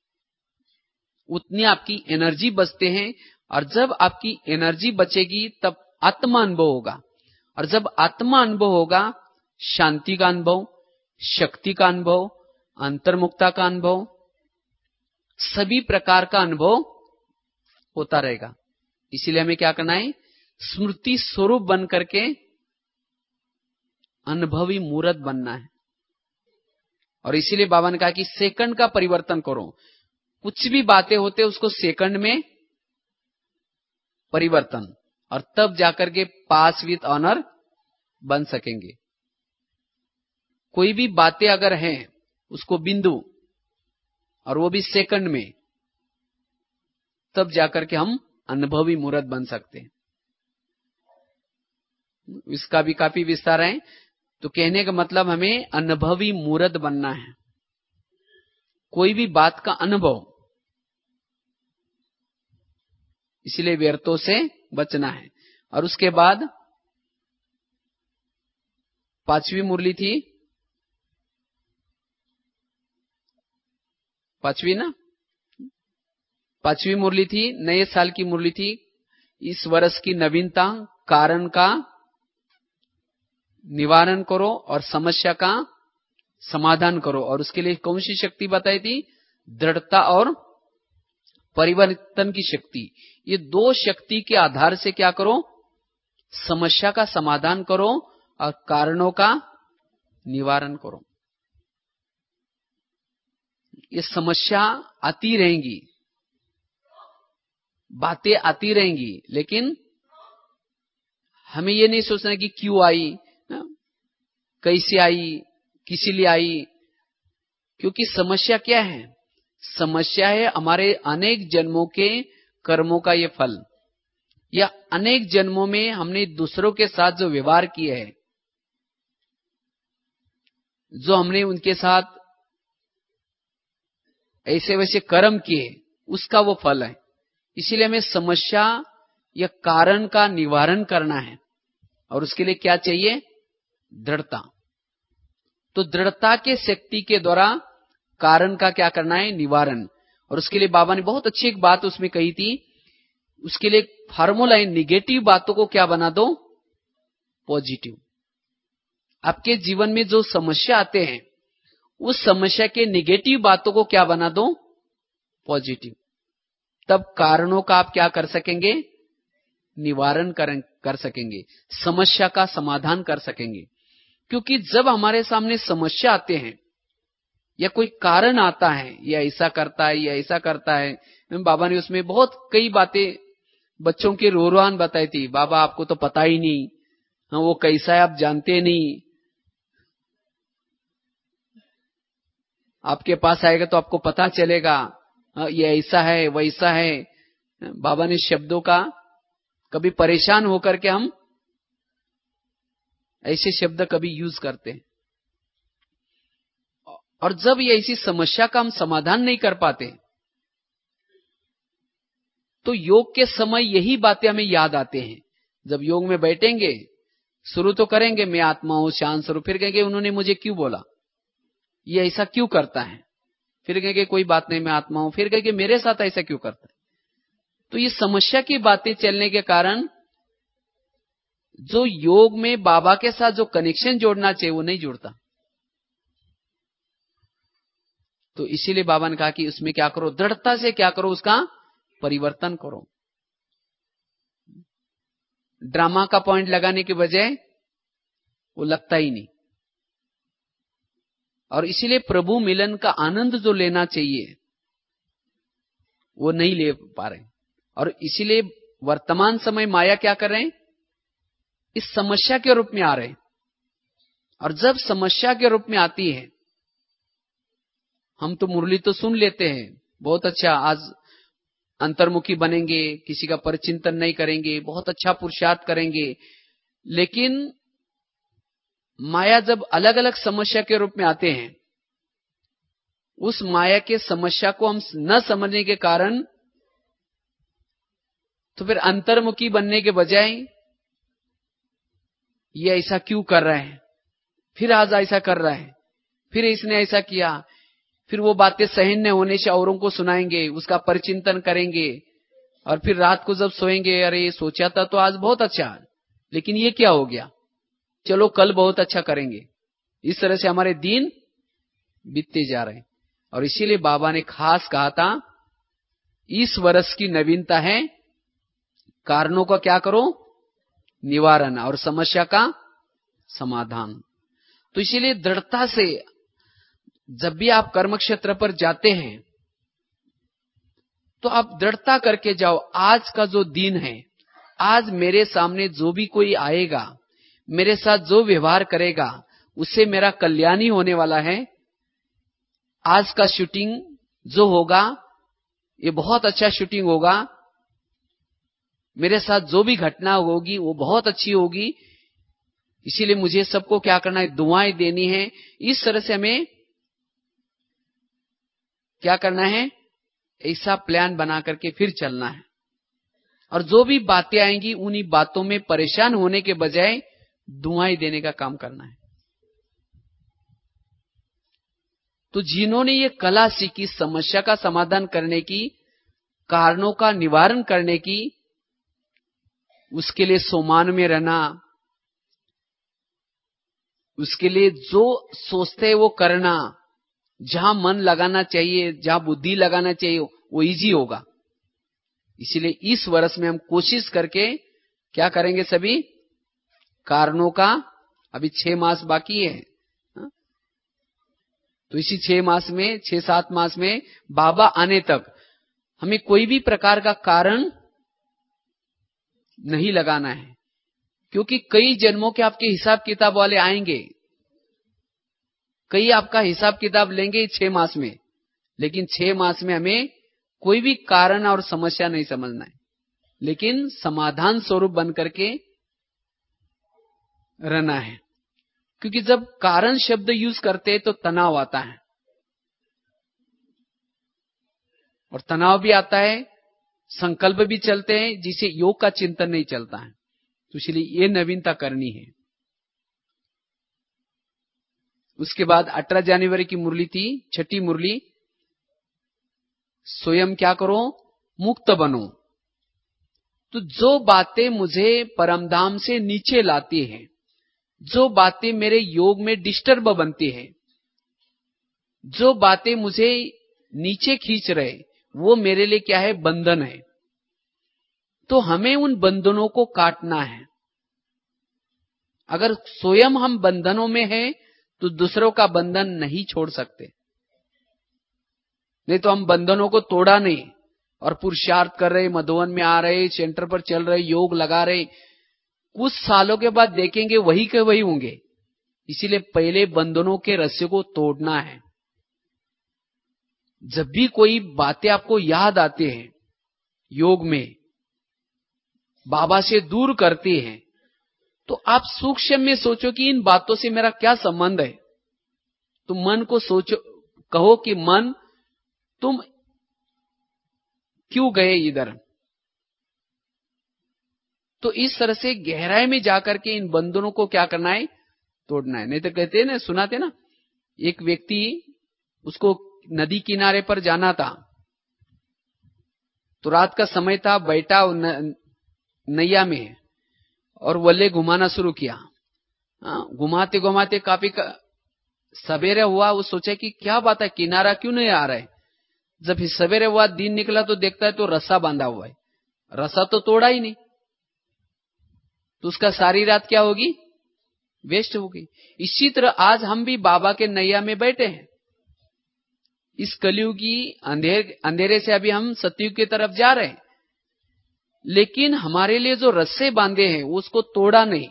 उतनी आपकी एनर्जी बचते हैं। और जब आपकी एनर्जी बचेगी तब आत्मा अनुभव होगा, और जब आत्मा अनुभव होगा शांति का अनुभव, शक्ति का अनुभव, अंतर्मुक्ता का अनुभव, सभी प्रकार का अनुभव होता रहेगा। इसीलिए हमें क्या करना है? स्मृति स्वरूप बन करके अनुभवी मूर्त बनना है। और इसीलिए बाबा ने कहा कि सेकंड का परिवर्तन करो। कुछ भी बातें होते उसको सेकंड में परिवर्तन, और तब जाकर के पास विथ ऑनर बन सकेंगे। कोई भी बातें अगर हैं उसको बिंदु, और वो भी सेकंड में, तब जाकर के हम अनुभवी मूर्त बन सकते हैं। इसका भी काफी विस्तार है। तो कहने का मतलब हमें अनुभवी मूर्त बनना है, कोई भी बात का अनुभव, इसलिए व्यर्थों से बचना है। और उसके बाद 5वीं मुरली थी, 5वीं ना, 5वीं मुरली थी, नए साल की मुरली थी। इस वर्ष की नवीनता, कारण का निवारण करो और समस्या का समाधान करो। और उसके लिए कौन सी शक्ति बताई थी? दृढ़ता और परिवर्तन की शक्ति। ये 2 शक्ति के आधार से क्या करो? समस्या का समाधान करो और कारणों का निवारण करो। ये समस्या आती रहेंगी, बातें आती रहेंगी, लेकिन हमें ये नहीं सोचना कि क्यों आई, कैसे आई, किसी लिए आई। क्योंकि समस्या क्या है? समस्या है हमारे अनेक जन्मों के कर्मों का ये फल, या अनेक जन्मों में हमने दूसरों के साथ जो व्यवहार किए हैं, जो हमने उनके साथ ऐसे वैसे कर्म किए, उसका वो फल है। इसीलिए हमें समस्या या कारण का निवारण करना है। और उसके लिए क्या चाहिए? दृढ़ता। तो दृढ़ता के शक्ति के द्वारा कारण का क्या करना है? निवारण। और उसके लिए बाबा ने बहुत अच्छी एक बात उसमें कही थी। उसके लिए फार्मूला है, निगेटिव बातों को क्या बना दो? पॉजिटिव। आपके जीवन में जो समस्या आते हैं, उस समस्या के निगेटिव बातों को क्या बना दो? पॉजिटिव। तब कारणों का आप क्या कर सकेंगे? निवारण कर सकेंगे, समस्या का समाधान कर सकेंगे। क्योंकि जब हमारे सामने समस्या आते हैं या कोई कारण आता है, या ऐसा करता है या ऐसा करता है, बाबा ने उसमें बहुत कई बातें बच्चों के रोरवान बताई थी। बाबा आपको तो पता ही नहीं, वो कैसा है आप जानते नहीं, आपके पास आएगा तो आपको पता चलेगा, ये ऐसा है वैसा है। बाबा ने शब्दों का कभी परेशान होकर के हम ऐसे शब्द कभी यूज करते हैं। और जब ये ऐसी समस्या का हम समाधान नहीं कर पाते, तो योग के समय यही बातें हमें याद आते हैं। जब योग में बैठेंगे, शुरू तो करेंगे मैं आत्मा हूं, शांत स्वरूप, फिर कहेंगे उन्होंने मुझे क्यों बोला, ये ऐसा क्यों करता है, फिर कहेंगे कोई बात नहीं मैं आत्मा हूं, फिर कहेंगे मेरे साथ ऐसा क्यों करता है। तो ये समस्या की बातें चलने के कारण जो योग में बाबा के साथ जो कनेक्शन जोड़ना चाहिए वो नहीं जुड़ता। तो इसीलिए बाबा ने कहा कि उसमें क्या करो? दृढ़ता से क्या करो? उसका परिवर्तन करो। ड्रामा का पॉइंट लगाने के बजाय वो लगता ही नहीं। और इसीलिए प्रभु मिलन का आनंद जो लेना चाहिए वो नहीं ले पा रहे। और इसीलिए वर्तमान समय माया क्या कर रहे हैं? इस समस्या के रूप में आ रहे हैं। और जब समस्या के रूप में आती है, हम तो मुरली तो सुन लेते हैं, बहुत अच्छा, आज अंतर्मुखी बनेंगे, किसी का परिचिंतन नहीं करेंगे, बहुत अच्छा पुरुषार्थ करेंगे। लेकिन माया जब अलग अलग समस्या के रूप में आते हैं, उस माया के समस्या को हम न समझने के कारण तो फिर अंतर्मुखी बनने के बजाय ये ऐसा क्यों कर रहा है, फिर आज ऐसा कर रहा है, फिर इसने ऐसा किया, फिर वो बातें सहन न होने से औरों को सुनाएंगे, उसका परिचिंतन करेंगे। और फिर रात को जब सोएंगे, अरे सोचा था तो आज बहुत अच्छा, लेकिन ये क्या हो गया, चलो कल बहुत अच्छा करेंगे। इस तरह से हमारे दिन बीतते जा रहे हैं। और इसीलिए बाबा ने खास कहा था, इस वर्ष की नवीनता है, कारणों का क्या करो? निवारण, और समस्या का समाधान। तो इसीलिए दृढ़ता से जब भी आप कर्म क्षेत्र पर जाते हैं, तो आप दृढ़ता करके जाओ। आज का जो दिन है, आज मेरे सामने जो भी कोई आएगा, मेरे साथ जो व्यवहार करेगा, उससे मेरा कल्याण ही होने वाला है। आज का शूटिंग जो होगा ये बहुत अच्छा शूटिंग होगा, मेरे साथ जो भी घटना होगी वो बहुत अच्छी होगी, इसीलिए मुझे सबको क्या करना है, दुआएं देनी है। इस तरह से हमें क्या करना है, ऐसा प्लान बना करके फिर चलना है। और जो भी बातें आएंगी उन्हीं बातों में परेशान होने के बजाय दुआएं देने का काम करना है। तो जिन्होंने ये कला सीखी समस्या का समाधान करने की, कारणों का निवारण करने की, उसके लिए सोमान में रहना, उसके लिए जो सोचते हैं वो करना, जहां मन लगाना चाहिए, जहां बुद्धि लगाना चाहिए वो इजी होगा। इसीलिए इस वर्ष में हम कोशिश करके क्या करेंगे, सभी कारणों का, अभी 6 मास बाकी है, तो इसी 6 मास में, 6-7 मास में बाबा आने तक हमें कोई भी प्रकार का कारण नहीं लगाना है, क्योंकि कई जन्मों के आपके हिसाब किताब वाले आएंगे, कई आपका हिसाब किताब लेंगे 6 मास में, लेकिन 6 मास में हमें कोई भी कारण और समस्या नहीं समझना है, लेकिन समाधान स्वरूप बन करके रहना है। क्योंकि जब कारण शब्द यूज करते हैं तो तनाव आता है, और तनाव भी आता है, संकल्प भी चलते हैं, जिसे योग का चिंतन नहीं चलता है। तो इसलिए ये नवीनता करनी है। उसके बाद 18 जनवरी की मुरली थी, छठी मुरली, स्वयं क्या करो, मुक्त बनो। तो जो बातें मुझे परमधाम से नीचे लाती हैं, जो बातें मेरे योग में डिस्टर्ब बनती हैं, जो बातें मुझे नीचे खींच रहे, वो मेरे लिए क्या है, बंधन है। तो हमें उन बंधनों को काटना है। अगर स्वयं हम बंधनों में हैं तो दूसरों का बंधन नहीं छोड़ सकते, नहीं तो हम बंधनों को तोड़ा नहीं और पुरुषार्थ कर रहे, मधुवन में आ रहे, सेंटर पर चल रहे, योग लगा रहे, कुछ सालों के बाद देखेंगे वही के वही होंगे। इसीलिए पहले बंधनों के रस्से को तोड़ना है। जब भी कोई बातें आपको याद आती हैं, योग में बाबा से दूर करती हैं, तो आप सूक्ष्म में सोचो कि इन बातों से मेरा क्या संबंध है। तो मन को सोचो, कहो कि मन तुम क्यों गए इधर। तो इस तरह से गहराई में जाकर के इन बंधनों को क्या करना है, तोड़ना है। नहीं तो कहते हैं ना, सुनाते ना, एक व्यक्ति, उसको नदी किनारे पर जाना था, तो रात का समय था, बैठा नैया में और वल्ले घुमाना शुरू किया। घुमाते घुमाते काफी सवेरे हुआ, वो सोचा कि क्या बात है, किनारा क्यों नहीं आ रहा है। जब सवेरे हुआ, दिन निकला तो देखता है तो रस्सा बांधा हुआ है, रस्सा तो तोड़ा ही नहीं। तो उसका सारी रात क्या होगी, वेस्ट होगी। इसी तरह आज हम भी बाबा के नैया में बैठे हैं। इस कलयुग की अंधेरे से अभी हम सतयुग की तरफ जा रहे हैं, लेकिन हमारे लिए जो रस्से बांधे हैं उसको तोड़ा नहीं।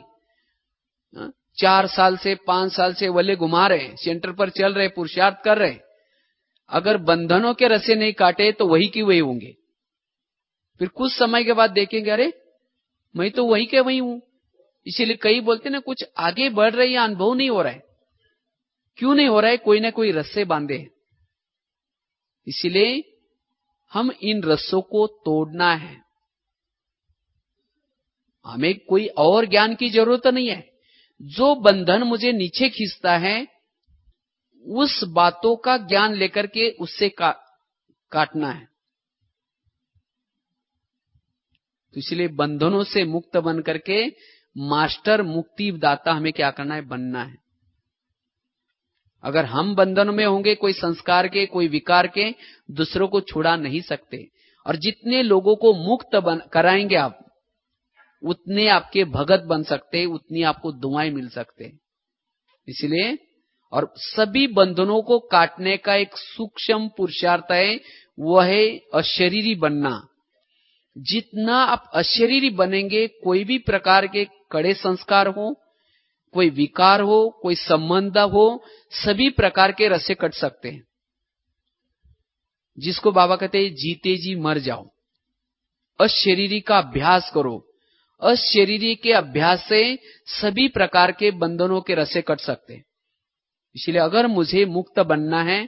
4 साल से 5 साल से वले घुमा रहे, सेंटर पर चल रहे, पुरुषार्थ कर रहे, अगर बंधनों के रस्से नहीं काटे तो वही की वही होंगे। फिर कुछ समय के बाद देखेंगे, अरे मैं तो वही के वही हूं। इसीलिए कई बोलते ना, कुछ आगे बढ़ रही है, अनुभव नहीं हो रहा है। क्यों नहीं हो रहा है, कोई ना कोई रस्से बांधे हैं। इसीलिए हम इन रस्सों को तोड़ना है। हमें कोई और ज्ञान की जरूरत नहीं है। जो बंधन मुझे नीचे खींचता है, उस बातों का ज्ञान लेकर के उससे काटना है। तो इसलिए बंधनों से मुक्त बन करके मास्टर मुक्ति दाता हमें क्या करना है, बनना है। अगर हम बंधन में होंगे, कोई संस्कार के, कोई विकार के, दूसरों को छुड़ा नहीं सकते। और जितने लोगों को मुक्त कराएंगे आप, उतने आपके भगत बन सकते, उतनी आपको दुआएं मिल सकते। इसलिए और सभी बंधनों को काटने का एक सूक्ष्म पुरुषार्थ है, वह है अशरीरी बनना। जितना आप अशरीरी बनेंगे, कोई भी प्रकार के कड़े संस्कार हो, कोई विकार हो, कोई संबंध हो, सभी प्रकार के रस्से कट सकते हैं। जिसको बाबा कहते हैं जीते जी मर जाओ, अशरीरी का अभ्यास करो। अशरीरी के अभ्यास से सभी प्रकार के बंधनों के रस्से कट सकते हैं। इसलिए अगर मुझे मुक्त बनना है,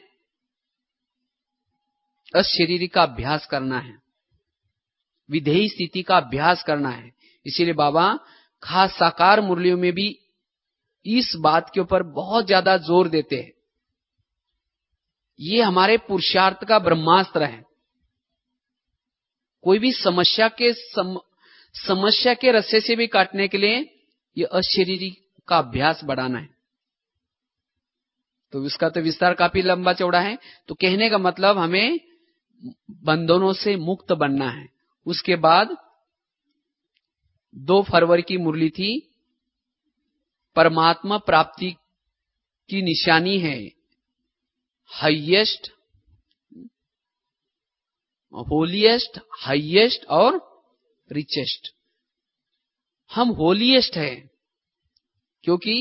अशरीरी का अभ्यास करना है, विधेयी स्थिति का अभ्यास करना है। इसीलिए बाबा खास साकार मुरलियों में भी इस बात के ऊपर बहुत ज्यादा जोर देते हैं। ये हमारे पुरुषार्थ का ब्रह्मास्त्र है। कोई भी समस्या के रस्से से भी काटने के लिए ये अशरीरी का अभ्यास बढ़ाना है। तो इसका तो विस्तार काफी लंबा चौड़ा है। तो कहने का मतलब हमें बंधनों से मुक्त बनना है। उसके बाद 2 फरवरी की मुरली थी, परमात्मा प्राप्ति की निशानी है हाईएस्ट, होलीएस्ट, हाईएस्ट और रिचेस्ट। हम होलीएस्ट है क्योंकि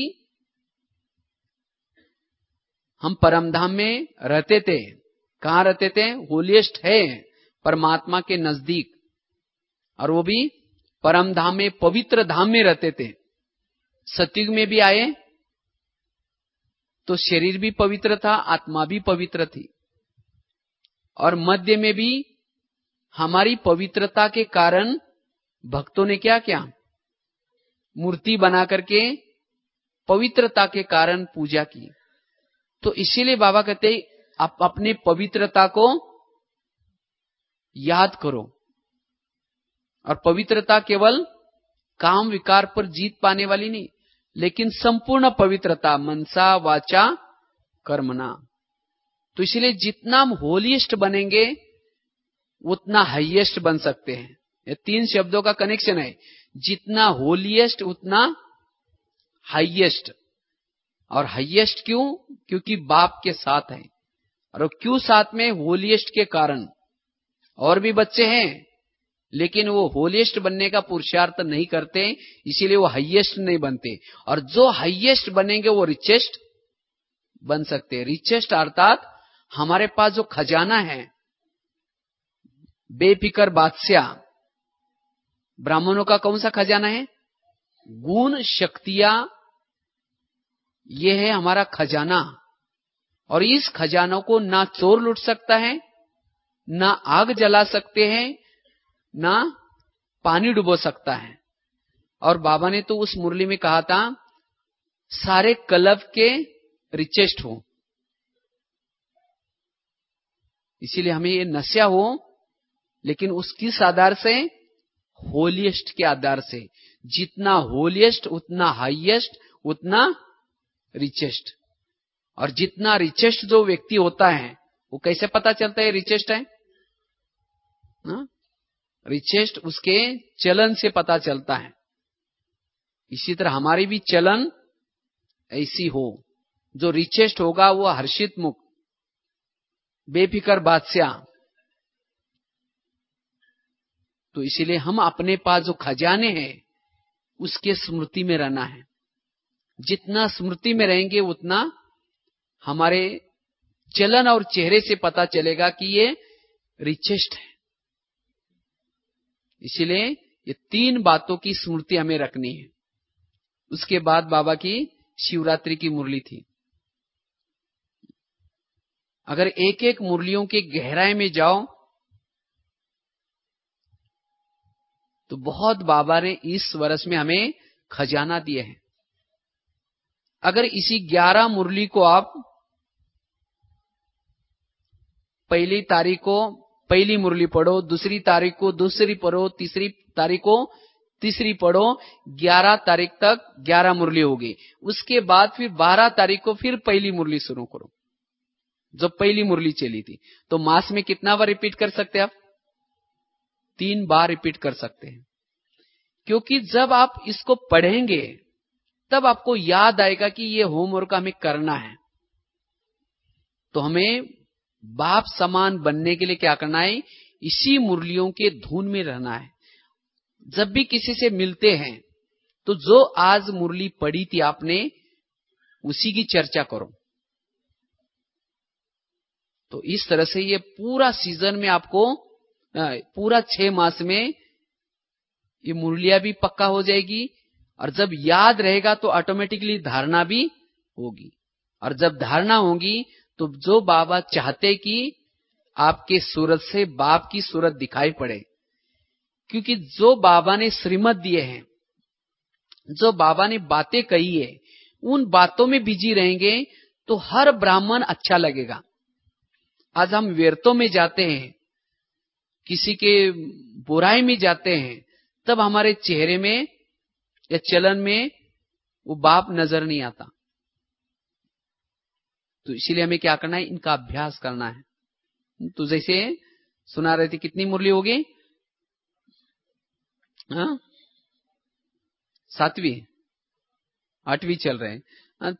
हम परमधाम में रहते थे। कहां रहते थे? होलीएस्ट है परमात्मा के नजदीक, और वो भी परमधाम में, पवित्र धाम में रहते थे। सतयुग में भी आए तो शरीर भी पवित्र था, आत्मा भी पवित्र थी, और मध्य में भी हमारी पवित्रता के कारण भक्तों ने क्या किया? मूर्ति बना करके पवित्रता के कारण पूजा की। तो इसीलिए बाबा कहते आप अपने पवित्रता को याद करो। और पवित्रता केवल काम विकार पर जीत पाने वाली नहीं, लेकिन संपूर्ण पवित्रता मनसा वाचा कर्मणा। तो इसलिए जितना हम होलीएस्ट बनेंगे उतना हाईएस्ट बन सकते हैं। ये 3 शब्दों का कनेक्शन है, जितना होलीएस्ट उतना हाईएस्ट। और हाईएस्ट क्यों? क्योंकि बाप के साथ है। और क्यों साथ में? होलीएस्ट के कारण। और भी बच्चे हैं लेकिन वो होलीएस्ट बनने का पुरुषार्थ नहीं करते, इसीलिए वो हाईएस्ट नहीं बनते। और जो हाईएस्ट बनेंगे वो रिचेस्ट बन सकते हैं। रिचेस्ट अर्थात हमारे पास जो खजाना है, बेफिकर बादशाह, ब्राह्मणों का कौन सा खजाना है? गुण, शक्तियां, ये है हमारा खजाना। और इस खजानों को ना चोर लूट सकता है, ना आग जला सकते हैं, ना पानी डुबो सकता है। और बाबा ने तो उस मुरली में कहा था, सारे क्लब के रिचेस्ट हो। इसीलिए हमें ये नशा हो, लेकिन किस आधार से? होलीएस्ट के आधार से। जितना होलीएस्ट उतना हाईएस्ट, उतना रिचेस्ट। और जितना रिचेस्ट जो व्यक्ति होता है, वो कैसे पता चलता है रिचेस्ट है? रिचेस्ट उसके चलन से पता चलता है। इसी तरह हमारी भी चलन ऐसी हो। जो रिचेस्ट होगा वो हर्षित मुक्त, बेफिकर बादशाह। तो इसीलिए हम अपने पास जो खजाने हैं उसके स्मृति में रहना है। जितना स्मृति में रहेंगे उतना हमारे चलन और चेहरे से पता चलेगा कि ये रिचेस्ट है। इसीलिए ये 3 बातों की स्मृति हमें रखनी है। उसके बाद बाबा की शिवरात्रि की मुरली थी। अगर एक एक मुरलियों के गहराई में जाओ तो बहुत बाबा ने इस वर्ष में हमें खजाना दिए हैं। अगर इसी 11 मुरली को आप पहली तारीख को पहली मुरली पढ़ो, दूसरी तारीख को दूसरी पढ़ो, तीसरी तारीख को तीसरी पढ़ो, 11 तारीख तक 11 मुरली होगी। उसके बाद फिर 12 तारीख को फिर पहली मुरली शुरू करो, जो पहली मुरली चली थी। तो मास में कितना बार रिपीट कर सकते हैं आप? 3 बार रिपीट कर सकते हैं। क्योंकि जब आप इसको पढ़ेंगे तब आपको याद आएगा कि ये होमवर्क हमें करना है। तो हमें बाप समान बनने के लिए क्या करना है? इसी मुरलियों के धुन में रहना है। जब भी किसी से मिलते हैं तो जो आज मुरली पढ़ी थी आपने, उसी की चर्चा करो। तो इस तरह से ये पूरा सीजन में आपको पूरा 6 मास में ये मुरलिया भी पक्का हो जाएगी, और जब याद रहेगा तो ऑटोमेटिकली धारणा भी होगी, और जब धारणा होगी तो जो बाबा चाहते कि आपके सूरत से बाप की सूरत दिखाई पड़े, क्योंकि जो बाबा ने श्रीमत दिए हैं, जो बाबा ने बातें कही है, उन बातों में बिजी रहेंगे तो हर ब्राह्मण अच्छा लगेगा। आज हम व्यर्थों में जाते हैं, किसी के बुराई में जाते हैं, तब हमारे चेहरे में या चलन में वो बाप नजर नहीं आता। तो इसीलिए हमें क्या करना है, इनका अभ्यास करना है। तो जैसे सुना रहे थे, कितनी मुरली होगी? 7वीं 8वीं चल रहे हैं।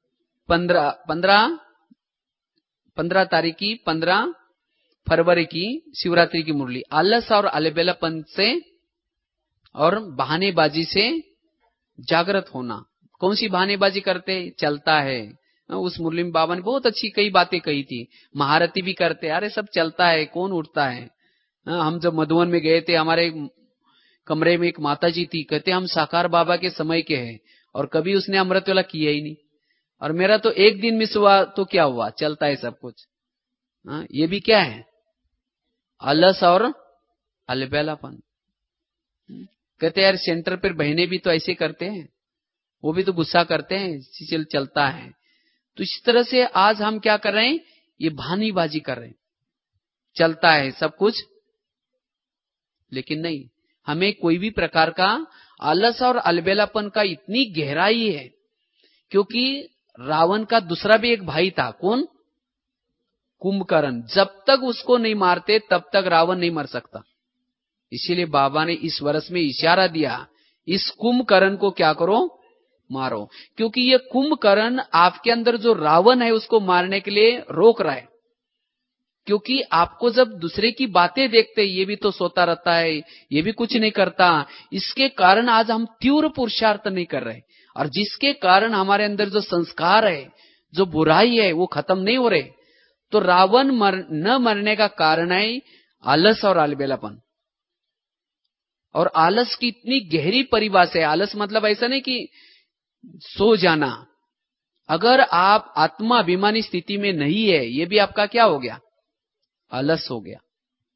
15 तारीख की, 15 फरवरी की शिवरात्रि की मुरली। आलस और अलबेलापन से और बहानेबाजी से जागृत होना। कौन सी बहानेबाजी करते? चलता है। उस मुरली में बाबा ने बहुत अच्छी कई बातें कही थी। महारती भी करते, अरे सब चलता है, कौन उठता है। हम जब मधुबन में गए थे, हमारे कमरे में एक माता जी थी, कहते हम साकार बाबा के समय के हैं, और कभी उसने अमृत वाला किया ही नहीं, और मेरा तो एक दिन मिस हुआ तो क्या हुआ, चलता है सब कुछ। ये भी क्या है? आलस और अलबेलापन। कहते यार सेंटर पर बहने भी तो ऐसे करते हैं, वो भी तो गुस्सा करते हैं, चलता है। तो इस तरह से आज हम क्या कर रहे हैं, ये बहानेबाजी कर रहे हैं, चलता है सब कुछ। लेकिन नहीं, हमें कोई भी प्रकार का आलस और अलबेलापन का इतनी गहराई है, क्योंकि रावण का दूसरा भी एक भाई था, कौन? कुंभकर्ण। जब तक उसको नहीं मारते तब तक रावण नहीं मर सकता। इसीलिए बाबा ने इस वर्ष में इशारा दिया, इस कुंभकर्ण को क्या करो, मारो, क्योंकि ये कुंभकर्ण आपके अंदर जो रावण है उसको मारने के लिए रोक रहा है। क्योंकि आपको जब दूसरे की बातें देखते, ये भी तो सोता रहता है, ये भी कुछ नहीं करता, इसके कारण आज हम तीव्र पुरुषार्थ नहीं कर रहे, और जिसके कारण हमारे अंदर जो संस्कार है, जो बुराई है, वो खत्म नहीं हो रहे। तो रावण न मरने का कारण है आलस और अलबेलापन। और आलस की इतनी गहरी परिभाषा है। आलस मतलब ऐसा नहीं कि सो जाना। अगर आप आत्माभिमानी स्थिति में नहीं है, ये भी आपका क्या हो गया, आलस हो गया।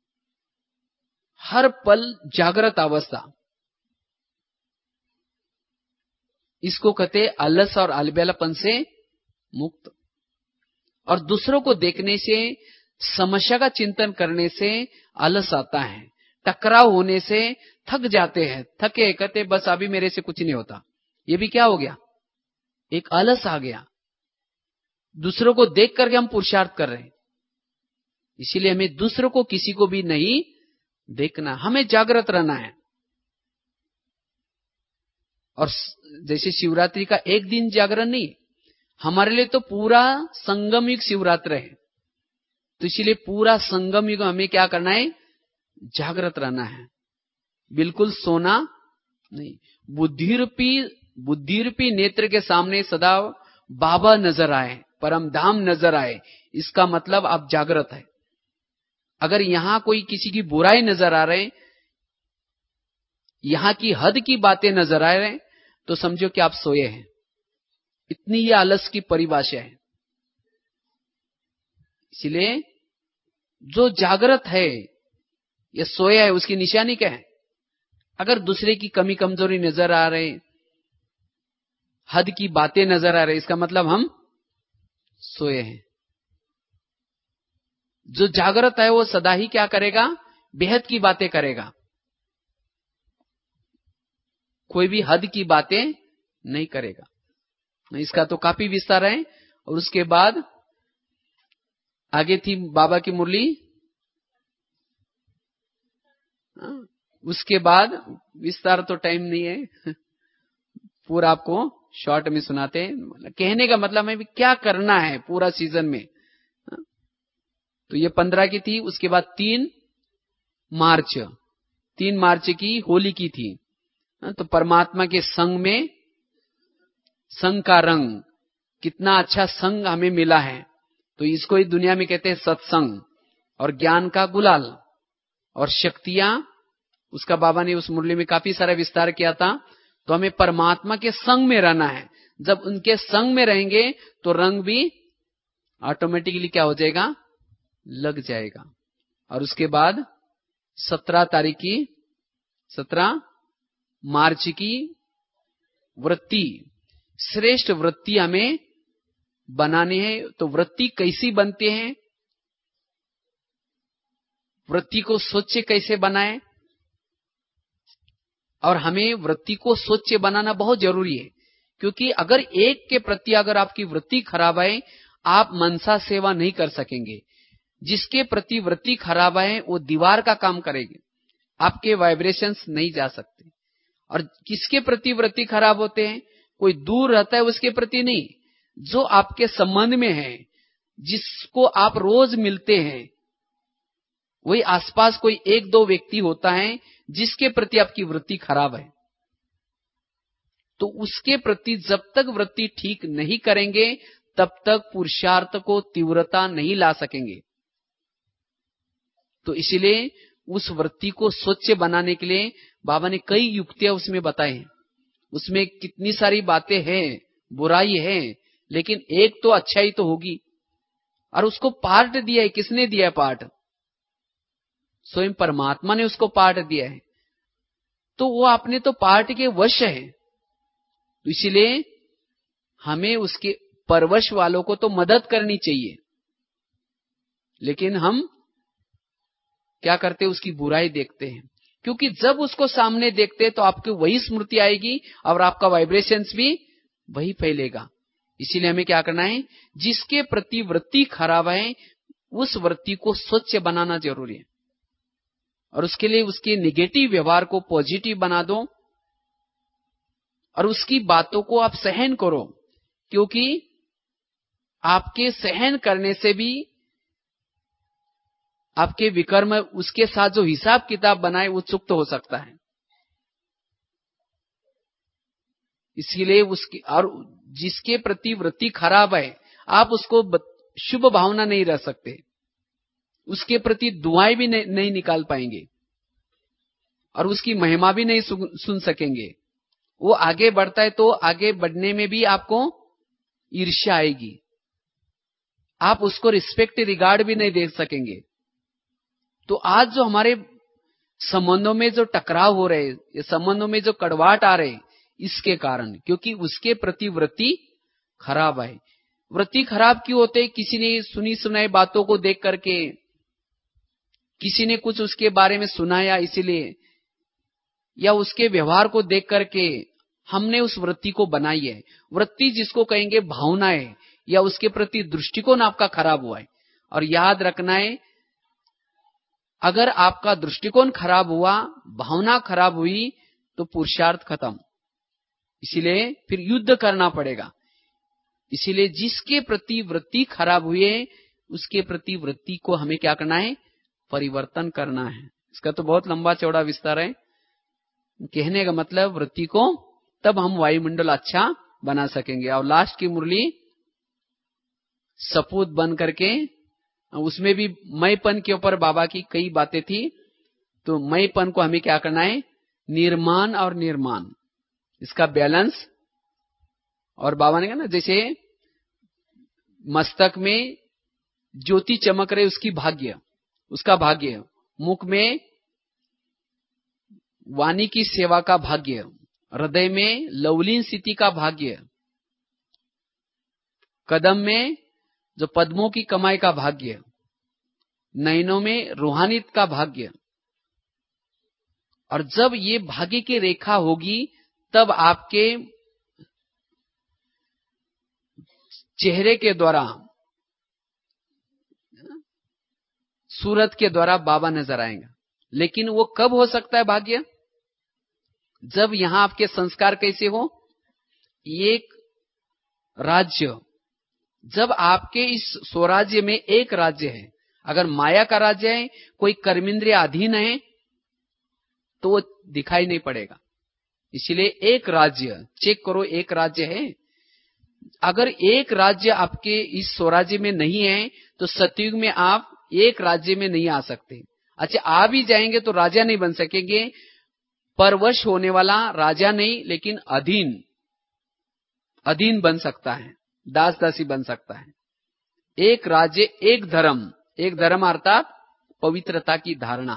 हर पल जागृत अवस्था, इसको कहते आलस और अलबेलापन से मुक्त। और दूसरों को देखने से, समस्या का चिंतन करने से आलस आता है। टकराव होने से थक जाते हैं, थके कहते बस अभी मेरे से कुछ नहीं होता, ये भी क्या हो गया, एक आलस आ गया। दूसरों को देख करके हम पुरुषार्थ कर रहे हैं, इसीलिए हमें दूसरों को, किसी को भी नहीं देखना, हमें जागृत रहना है। और जैसे शिवरात्रि का एक दिन जागरण नहीं, हमारे लिए तो पूरा संगम युग शिवरात्रि है। तो इसीलिए पूरा संगम युग हमें क्या करना है, जागृत रहना है, बिल्कुल सोना नहीं। बुद्धिरूपी नेत्र के सामने सदा बाबा नजर आए, परम धाम नजर आए, इसका मतलब आप जागृत है। अगर यहां कोई किसी की बुराई नजर आ रहे, यहां की हद की बातें नजर आ रहे, तो समझो कि आप सोए हैं। इतनी ये आलस की परिभाषा है। इसलिए जो जागृत है, ये सोया है, उसकी निशानी क्या है? अगर दूसरे की कमी कमजोरी नजर आ रहे, हद की बातें नजर आ रही, इसका मतलब हम सोए हैं। जो जागृत है वो सदा ही क्या करेगा, बेहद की बातें करेगा, कोई भी हद की बातें नहीं करेगा। इसका तो काफी विस्तार है। और उसके बाद आगे थी बाबा की मुरली, उसके बाद विस्तार तो टाइम नहीं है, पूरा आपको शॉर्ट में सुनाते हैं। कहने का मतलब है क्या करना है पूरा सीजन में। तो ये 15 की थी। उसके बाद 3 मार्च की होली की थी। तो परमात्मा के संग में, संग का रंग, कितना अच्छा संग हमें मिला है। तो इसको ही दुनिया में कहते हैं सत्संग, और ज्ञान का गुलाल, और शक्तियां, उसका बाबा ने उस मुरली में काफी सारा विस्तार किया था। तो हमें परमात्मा के संग में रहना है। जब उनके संग में रहेंगे तो रंग भी ऑटोमेटिकली क्या हो जाएगा, लग जाएगा। और उसके बाद 17 मार्च की वृत्ति, श्रेष्ठ वृत्ति हमें बनानी है। तो वृत्ति कैसी बनती है, वृत्ति को स्वच्छ कैसे बनाए, और हमें वृत्ति को स्वच्छ बनाना बहुत जरूरी है। क्योंकि अगर एक के प्रति अगर आपकी वृत्ति खराब है, आप मनसा सेवा नहीं कर सकेंगे। जिसके प्रति वृत्ति खराब है वो दीवार का काम करेगी, आपके वाइब्रेशंस नहीं जा सकते। और किसके प्रति वृत्ति खराब होते हैं, कोई दूर रहता है उसके प्रति नहीं, जो आपके संबंध में है, जिसको आप रोज मिलते हैं, वही आसपास कोई एक दो व्यक्ति होता है जिसके प्रति आपकी वृत्ति खराब है। तो उसके प्रति जब तक वृत्ति ठीक नहीं करेंगे तब तक पुरुषार्थ को तीव्रता नहीं ला सकेंगे। तो इसलिए उस वृत्ति को स्वच्छ बनाने के लिए बाबा ने कई युक्तियां उसमें बताई हैं। उसमें कितनी सारी बातें हैं, बुराई है, लेकिन एक तो अच्छाई तो होगी। और उसको पार्ट दिया है, किसने दिया है पार्ट, स्वयं परमात्मा ने उसको पार्ट दिया है। तो वो अपने तो पार्ट के वश है। तो इसलिए हमें उसके परवश वालों को तो मदद करनी चाहिए, लेकिन हम क्या करते, उसकी बुराई देखते हैं। क्योंकि जब उसको सामने देखते हैं तो आपकी वही स्मृति आएगी और आपका वाइब्रेशंस भी वही फैलेगा। इसीलिए हमें क्या करना है, जिसके प्रति वृत्ति खराब है उस वृत्ति को स्वच्छ बनाना जरूरी है। और उसके लिए उसके नेगेटिव व्यवहार को पॉजिटिव बना दो, और उसकी बातों को आप सहन करो। क्योंकि आपके सहन करने से भी आपके विकर्म, उसके साथ जो हिसाब किताब बनाए वो चुक्त हो सकता है। इसलिए उसकी, और जिसके प्रति वृत्ति खराब है आप उसको शुभ भावना नहीं रह सकते, उसके प्रति दुआएं भी नहीं निकाल पाएंगे, और उसकी महिमा भी नहीं सुन सकेंगे। वो आगे बढ़ता है तो आगे बढ़ने में भी आपको ईर्ष्या आएगी, आप उसको रिस्पेक्ट रिगार्ड भी नहीं दे सकेंगे। तो आज जो हमारे संबंधों में जो टकराव हो रहे, ये संबंधों में जो कड़वाहट आ रहे, इसके कारण, क्योंकि उसके प्रति वृत्ति खराब है। वृत्ति खराब क्यों होते, किसी ने सुनी सुनाई बातों को देख करके, किसी ने कुछ उसके बारे में सुनाया इसलिए, या उसके व्यवहार को देख करके हमने उस वृत्ति को बनाई है। वृत्ति जिसको कहेंगे भावनाएं, या उसके प्रति दृष्टिकोण आपका खराब हुआ है। और याद रखना है, अगर आपका दृष्टिकोण खराब हुआ, भावना खराब हुई, तो पुरुषार्थ खत्म। इसीलिए फिर युद्ध करना पड़ेगा। इसीलिए जिसके प्रति वृत्ति खराब हुई है उसके प्रति वृत्ति को हमें क्या करना है, परिवर्तन करना है। इसका तो बहुत लंबा चौड़ा विस्तार है। कहने का मतलब वृत्ति को तब हम वायुमंडल अच्छा बना सकेंगे। और लास्ट की मुरली सपूत बन करके, उसमें भी मैंपन के ऊपर बाबा की कई बातें थी। तो मैंपन को हमें क्या करना है, निर्माण और निर्माण, इसका बैलेंस। और बाबा ने कहा ना, जैसे मस्तक में ज्योति चमक रही उसकी भाग्य, उसका भाग्य, मुख में वाणी की सेवा का भाग्य, हृदय में लवलीन स्थिति का भाग्य, कदम में जो पद्मों की कमाई का भाग्य, नयनों में रूहानियत का भाग्य। और जब ये भाग्य की रेखा होगी तब आपके चेहरे के द्वारा, सूरत के द्वारा बाबा नजर आएंगे। लेकिन वो कब हो सकता है भाग्य, जब यहां आपके संस्कार कैसे हो, एक राज्य, जब आपके इस स्वराज्य में एक राज्य है, अगर माया का राज्य है, कोई कर्मेंद्रिय अधीन है, तो वो दिखाई नहीं पड़ेगा। इसलिए एक राज्य, चेक करो, एक राज्य है। अगर एक राज्य आपके इस स्वराज्य में नहीं है तो सतयुग में आप एक राज्य में नहीं आ सकते। अच्छा, आ भी जाएंगे तो राजा नहीं बन सकेंगे, परवश होने वाला राजा नहीं, लेकिन अधीन बन सकता है, दास दासी बन सकता है। एक राज्य एक धर्म अर्थात पवित्रता की धारणा,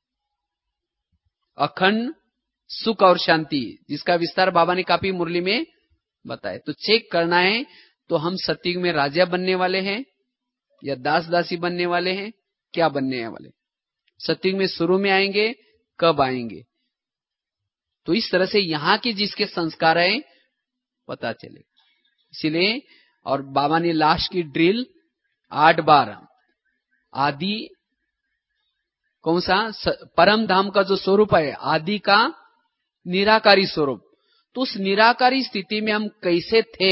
अखंड सुख और शांति, जिसका विस्तार बाबा ने काफी मुरली में बताया। तो चेक करना है तो हम सतयुग में राजा बनने वाले हैं या दास दासी बनने वाले हैं, क्या बनने वाले, सतयुग में शुरू में आएंगे, कब आएंगे। तो इस तरह से यहां के जिसके संस्कार है पता चलेगा। इसीलिए और बाबा ने लास्ट की ड्रिल 8 बार आदि कौन सा परम धाम का जो स्वरूप है, आदि का निराकारी स्वरूप, तो उस निराकारी स्थिति में हम कैसे थे।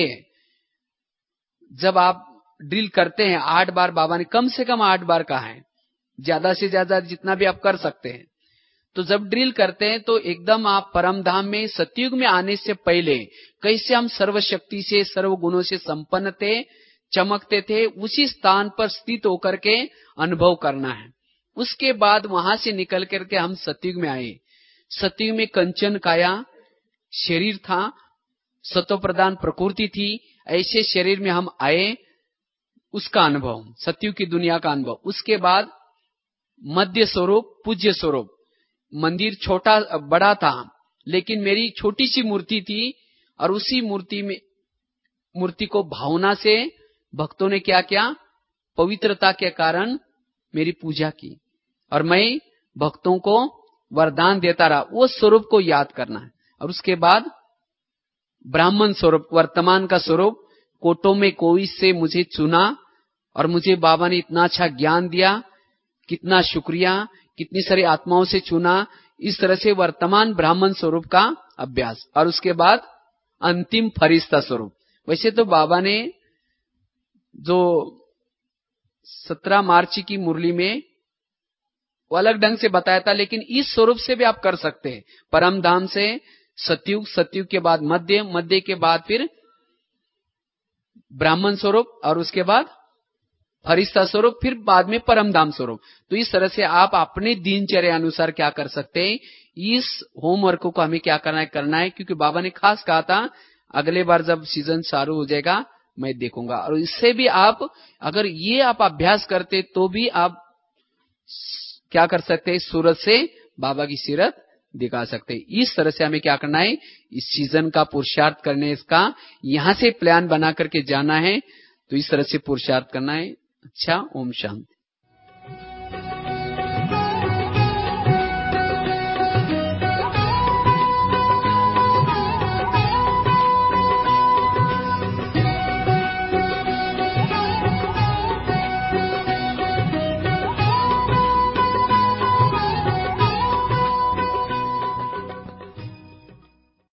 जब आप ड्रिल करते हैं 8 बार, बाबा ने कम से कम 8 बार कहा है, ज्यादा से ज्यादा जितना भी आप कर सकते हैं। तो जब ड्रिल करते हैं तो एकदम आप परम धाम में सतयुग में आने से पहले कैसे हम सर्वशक्ति से सर्व गुणों से संपन्न थे, चमकते थे, उसी स्थान पर स्थित होकर के अनुभव करना है। उसके बाद वहां से निकल करके हम सतयुग में आए। सतयुग में कंचन काया शरीर था, सत्व प्रधान प्रकृति थी, ऐसे शरीर में हम आए, उसका अनुभव, सतयुग की दुनिया का अनुभव। उसके बाद मध्य स्वरूप, पूज्य स्वरूप, मंदिर छोटा बड़ा था लेकिन मेरी छोटी सी मूर्ति थी, और उसी मूर्ति को भावना से भक्तों ने क्या किया, पवित्रता के कारण मेरी पूजा की, और मैं भक्तों को वरदान देता रहा। वो स्वरूप को याद करना है। और उसके बाद ब्राह्मण स्वरूप, वर्तमान का स्वरूप, कोटों में कोई से मुझे चुना और मुझे बाबा ने इतना अच्छा ज्ञान दिया, कितना शुक्रिया, कितनी सारी आत्माओं से चुना। इस तरह से वर्तमान ब्राह्मण स्वरूप का अभ्यास। और उसके बाद अंतिम फरिश्ता स्वरूप। वैसे तो बाबा ने जो 17 मार्च की मुरली में वो अलग ढंग से बताया था, लेकिन इस स्वरूप से भी आप कर सकते हैं। परम धाम से सतयुग, सतयुग के बाद मध्य, मध्य के बाद फिर ब्राह्मण स्वरूप, और उसके बाद फरिश्ता स्वरूप, फिर बाद में परम धाम स्वरूप। तो इस तरह से आप अपने दिनचर्या अनुसार क्या कर सकते हैं। इस होमवर्क को हमें क्या करना है, क्योंकि बाबा ने खास कहा था अगले बार जब सीजन चालू हो जाएगा मैं देखूंगा। और इससे भी आप अगर ये आप अभ्यास करते तो भी आप क्या कर सकते हैं, सूरत से बाबा की सीरत दिखा सकते हैं। इस तरह से हमें क्या करना है, इस सीजन का पुरुषार्थ करने, इसका यहां से प्लान बना करके जाना है। तो इस तरह से पुरुषार्थ करना है। अच्छा, ओम शांति।